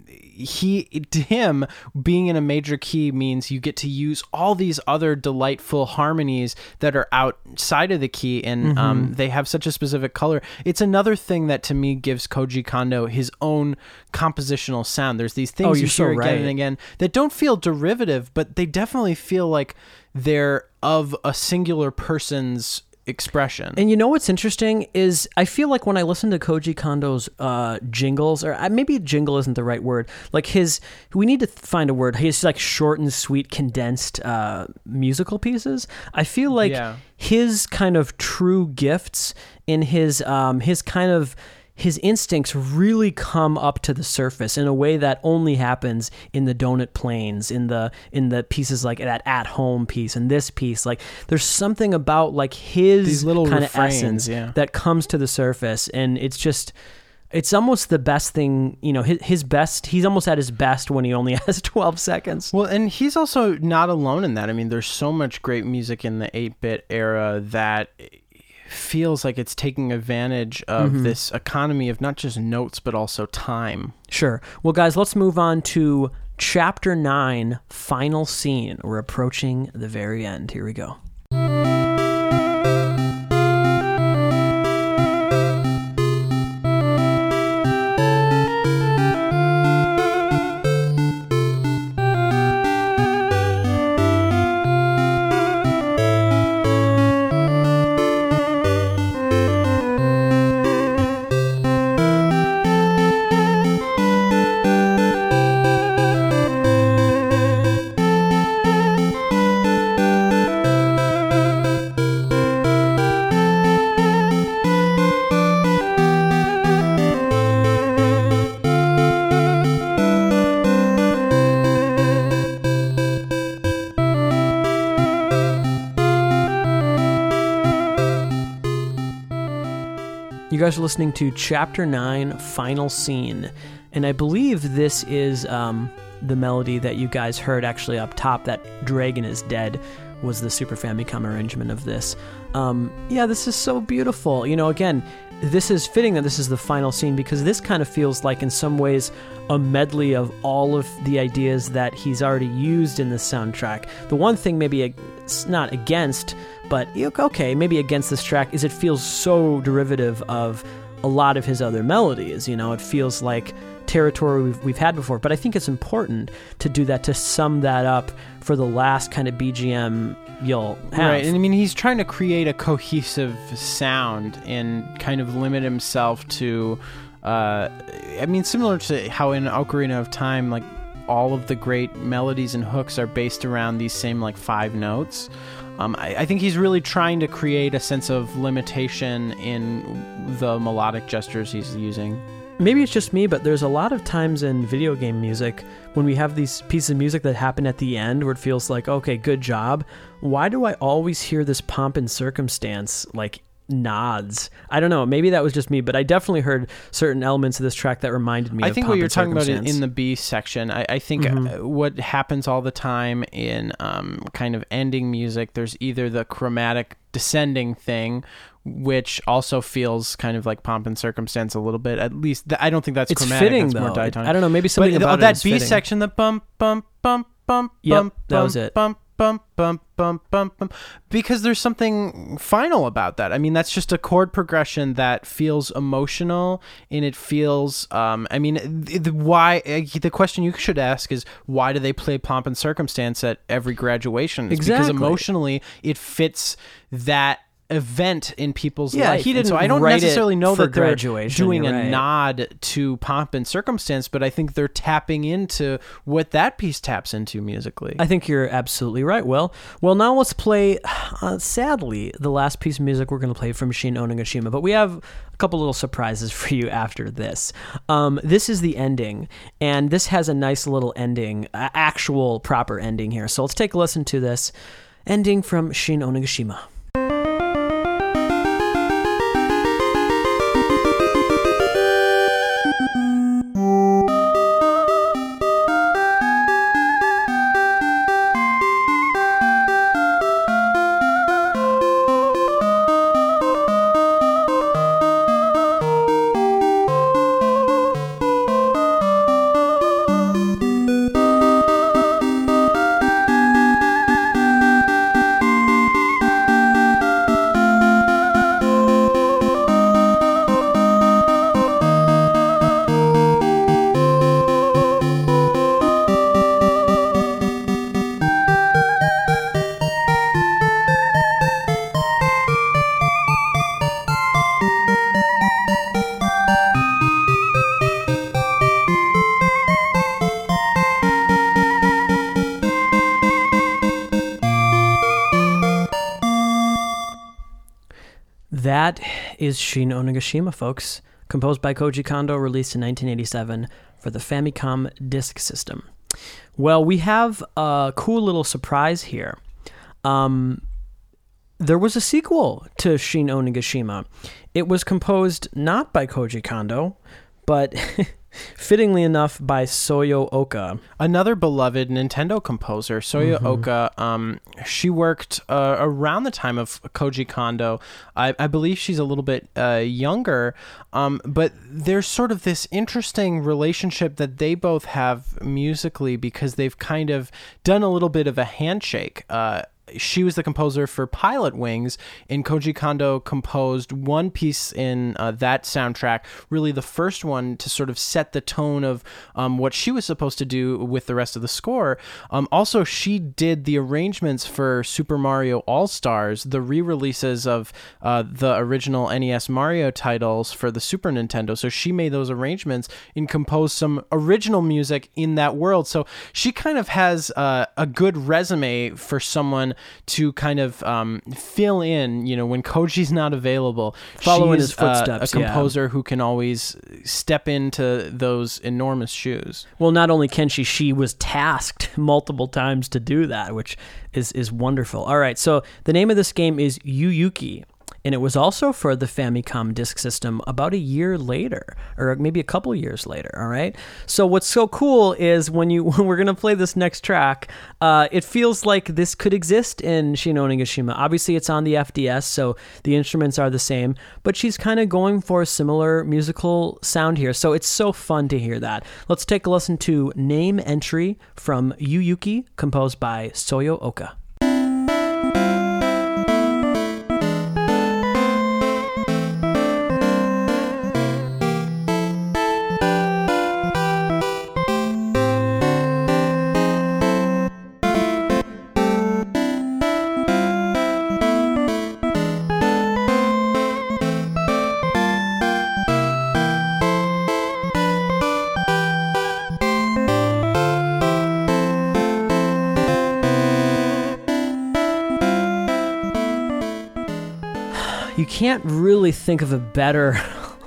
he to him being in a major key means you get to use all these other delightful harmonies that are outside of the key, and mm-hmm. um, they have such a specific color. It's another thing that to me gives Koji Kondo his own compositional sound. There's these things oh, you hear so again right. and again that don't feel derivative, but they definitely feel like they're of a singular person's expression. And you know what's interesting is I feel like when I listen to Koji Kondo's uh, jingles, or maybe jingle isn't the right word, like his, we need to find a word, his like short and sweet condensed uh, musical pieces, I feel like yeah. his kind of true gifts in his um, his kind of his instincts really come up to the surface in a way that only happens in the Donut Plains, in the in the pieces like that At Home piece and this piece. Like there's something about like his kind of essence yeah. that comes to the surface, and it's just it's almost the best thing, you know, his, his best, he's almost at his best when he only has twelve seconds. Well, and he's also not alone in that. I mean, there's so much great music in the eight-bit era that feels like it's taking advantage of mm-hmm. this economy of not just notes, but also time. Sure. Well, guys, let's move on to Chapter nine, Final Scene. We're approaching the very end. Here we go. You guys are listening to Chapter nine, Final Scene. And I believe this is um, the melody that you guys heard actually up top, that Dragon is Dead was the Super Famicom arrangement of this. Um, yeah, this is so beautiful. You know, again, this is fitting that this is the final scene because this kind of feels like in some ways a medley of all of the ideas that he's already used in the soundtrack. The one thing maybe it's not against, but okay, maybe against this track is it feels so derivative of a lot of his other melodies. You know, it feels like territory we've, we've had before, but I think it's important to do that, to sum that up for the last kind of B G M you'll have. Right, and I mean, he's trying to create a cohesive sound and kind of limit himself to, uh, I mean, similar to how in Ocarina of Time, like, all of the great melodies and hooks are based around these same, like, five notes. Um, I, I think he's really trying to create a sense of limitation in the melodic gestures he's using. Maybe it's just me, but there's a lot of times in video game music when we have these pieces of music that happen at the end where it feels like, okay, good job. Why do I always hear this pomp and circumstance, like, nods? I don't know. Maybe that was just me, but I definitely heard certain elements of this track that reminded me I of think pomp what you're and talking about in, circumstance. in the B section, I, I think Mhm. uh, what happens all the time in um, kind of ending music, there's either the chromatic descending thing, which also feels kind of like pomp and circumstance a little bit. At least th- I don't think that's It's chromatic. fitting, that's more though. diatonic. I don't know. Maybe something but about that it is B fitting. section, the bump, bump, bump, bump, Yep, bump, that was it. bump, bump, bump, bump, bump, bump, because there's something final about that. I mean, that's just a chord progression that feels emotional, and it feels. Um, I mean, the, the, why? Uh, the question you should ask is why do they play pomp and circumstance at every graduation? It's Exactly. because emotionally it fits that event in people's Yeah, life. he And didn't so I don't write it necessarily know for that they're graduation, doing a you're right. nod to pomp and circumstance, but I think they're tapping into what that piece taps into musically. I think you're absolutely right, Will. Well, now let's play, uh, sadly, the last piece of music we're going to play from Shin Onigashima, but we have a couple little surprises for you after this. Um, this is the ending, and this has a nice little ending, uh, actual proper ending here. So let's take a listen to this ending from Shin Onigashima. That is Shin Onigashima, folks. Composed by Koji Kondo, released in nineteen eighty-seven for the Famicom Disk System. Well, we have a cool little surprise here. Um, there was a sequel to Shin Onigashima. It was composed not by Koji Kondo, but fittingly enough by Soyo Oka. Another beloved Nintendo composer, Soyo Mm-hmm. Oka. Um, she worked uh, around the time of Koji Kondo. I, I believe she's a little bit uh, younger, um, but there's sort of this interesting relationship that they both have musically because they've kind of done a little bit of a handshake. Uh, she was the composer for Pilot Wings, and Koji Kondo composed one piece in uh, that soundtrack, really the first one to sort of set the tone of um, what she was supposed to do with the rest of the score. Um, also, she did the arrangements for Super Mario All-Stars, the re-releases of uh, the original N E S Mario titles for the Super Nintendo. So she made those arrangements and composed some original music in that world. So she kind of has uh, a good resume for someone to kind of um, fill in, you know, when Koji's not available. Follow in She's, his footsteps, Uh, a yeah. composer who can always step into those enormous shoes. Well, not only can she, she was tasked multiple times to do that, which is, is wonderful. All right, so the name of this game is Yuyuki, and it was also for the Famicom Disk System about a year later, or maybe a couple years later. All right. So what's so cool is when you when we're gonna play this next track, uh, it feels like this could exist in Shin Onigashima. Obviously, it's on the F D S, so the instruments are the same, but she's kind of going for a similar musical sound here. So it's so fun to hear that. Let's take a listen to Name Entry from Yuyuki, composed by Soyo Oka. You can't really think of a better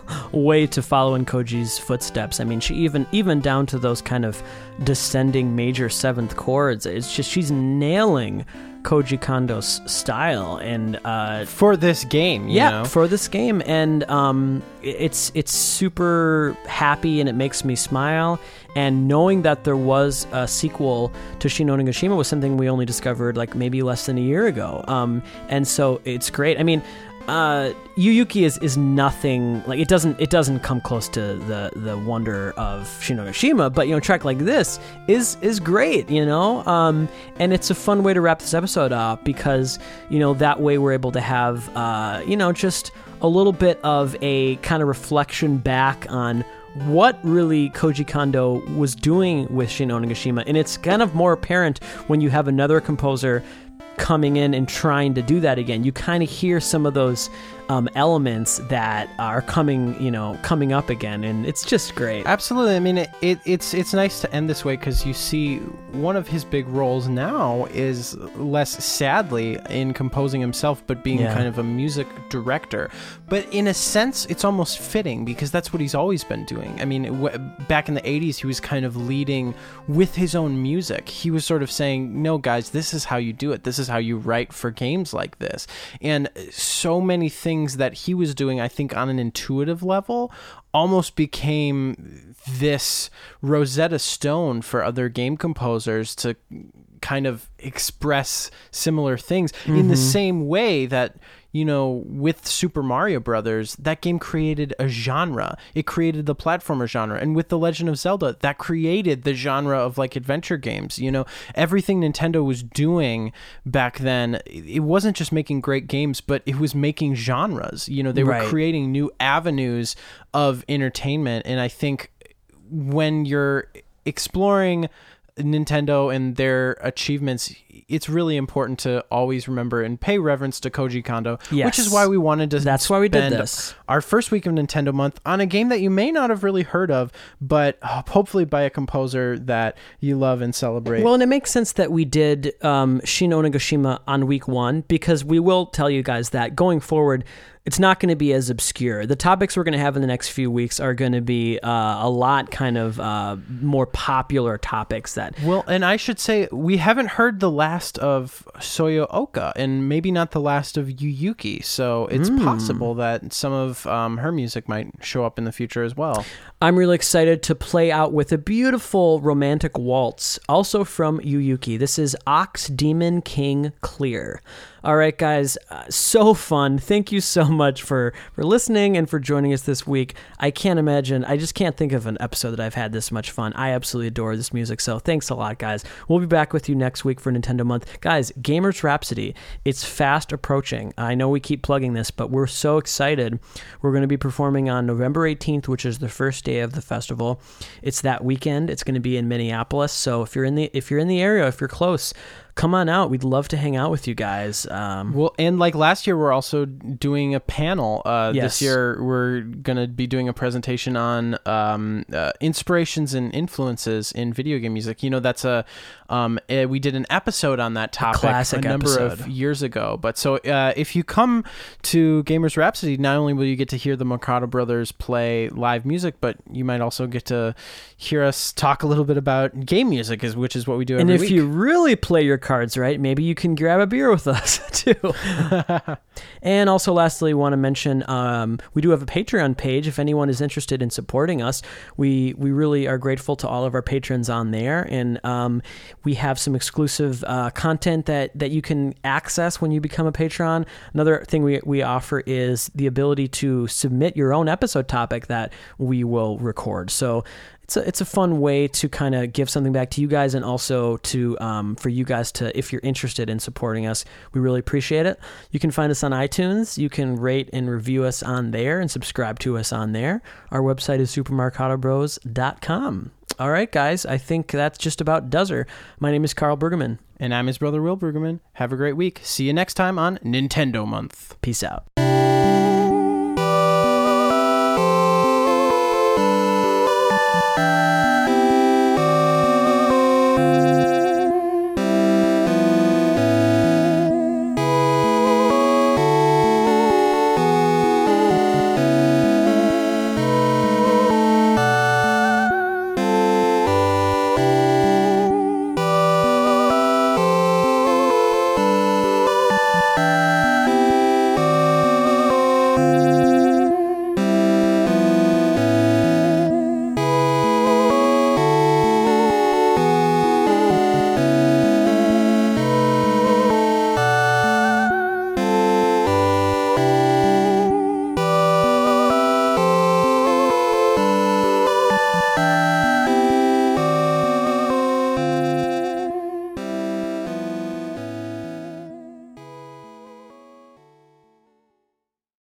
way to follow in Koji's footsteps. I mean, she even even down to those kind of descending major seventh chords. It's just she's nailing Koji Kondo's style, and uh, for this game, you yeah, know? for this game, and um, it's it's super happy, and it makes me smile. And knowing that there was a sequel to Shin Onigashima was something we only discovered like maybe less than a year ago. Um, and so it's great. I mean, uh, Yuyuki is, is nothing like it doesn't it doesn't come close to the, the wonder of Shin Onigashima, but you know, a track like this is is great, you know, um, and it's a fun way to wrap this episode up because you know that way we're able to have uh, you know just a little bit of a kind of reflection back on what really Koji Kondo was doing with Shin Onigashima, and it's kind of more apparent when you have another composer coming in and trying to do that again. You kind of hear some of those um, elements that are coming, you know, coming up again, and it's just great. Absolutely. I mean, it, it it's it's nice to end this way because you see one of his big roles now is less sadly in composing himself, but being yeah. kind of a music director. But in a sense, it's almost fitting because that's what he's always been doing. I mean, w- back in the eighties, he was kind of leading with his own music. He was sort of saying, no, guys, this is how you do it. This is how you write for games like this. And so many things that he was doing, I think, on an intuitive level, almost became this Rosetta Stone for other game composers to kind of express similar things mm-hmm. in the same way that, you know, with Super Mario Brothers, that game created a genre. It created the platformer genre. And with The Legend of Zelda, that created the genre of like adventure games. You know, everything Nintendo was doing back then, it wasn't just making great games, but it was making genres. You know, they were right. creating new avenues of entertainment. And I think when you're exploring Nintendo and their achievements, it's really important to always remember and pay reverence to Koji Kondo, yes. which is why we wanted to That's why we did this. Our first week of Nintendo Month on a game that you may not have really heard of, but hopefully by a composer that you love and celebrate. Well, and it makes sense that we did um, Shin Onigashima on week one, because we will tell you guys that going forward, it's not going to be as obscure. The topics we're going to have in the next few weeks are going to be uh, a lot kind of uh, more popular topics that... Well, and I should say, we haven't heard the last of Soyo Oka, and maybe not the last of Yuyuki, so it's mm. possible that some of um, her music might show up in the future as well. I'm really excited to play out with a beautiful romantic waltz, also from Yuyuki. This is Ox Demon King Clear. All right, guys, uh, so fun. Thank you so much for, for listening and for joining us this week. I can't imagine, I just can't think of an episode that I've had this much fun. I absolutely adore this music, so thanks a lot, guys. We'll be back with you next week for Nintendo Month. Guys, Gamers Rhapsody, it's fast approaching. I know we keep plugging this, but we're so excited. We're going to be performing on November eighteenth, which is the first day of the festival. It's that weekend. It's going to be in Minneapolis, so if you're in the if you're in the area, if you're close, come on out. We'd love to hang out with you guys. Um, well, and like last year, we're also doing a panel. Uh, yes. This year, we're going to be doing a presentation on um, uh, inspirations and influences in video game music. You know, that's a um, uh, we did an episode on that topic a, classic a number episode. of years ago. But so uh, if you come to Gamers Rhapsody, not only will you get to hear the Mercado Brothers play live music, but you might also get to hear us talk a little bit about game music, is which is what we do every week. And if week. you really play your cards right, maybe you can grab a beer with us too. And also, lastly, want to mention um, we do have a Patreon page. If anyone is interested in supporting us, we we really are grateful to all of our patrons on there, and um, we have some exclusive uh, content that that you can access when you become a patron. Another thing we we offer is the ability to submit your own episode topic that we will record. So it's a, it's a fun way to kind of give something back to you guys, and also to um, for you guys to, if you're interested in supporting us, we really appreciate it. You can find us on iTunes. You can rate and review us on there and subscribe to us on there. Our website is super marcato bros dot com. All right, guys, I think that's just about does her. My name is Carl Brueggemann. And I'm his brother, Will Brueggemann. Have a great week. See you next time on Nintendo Month. Peace out.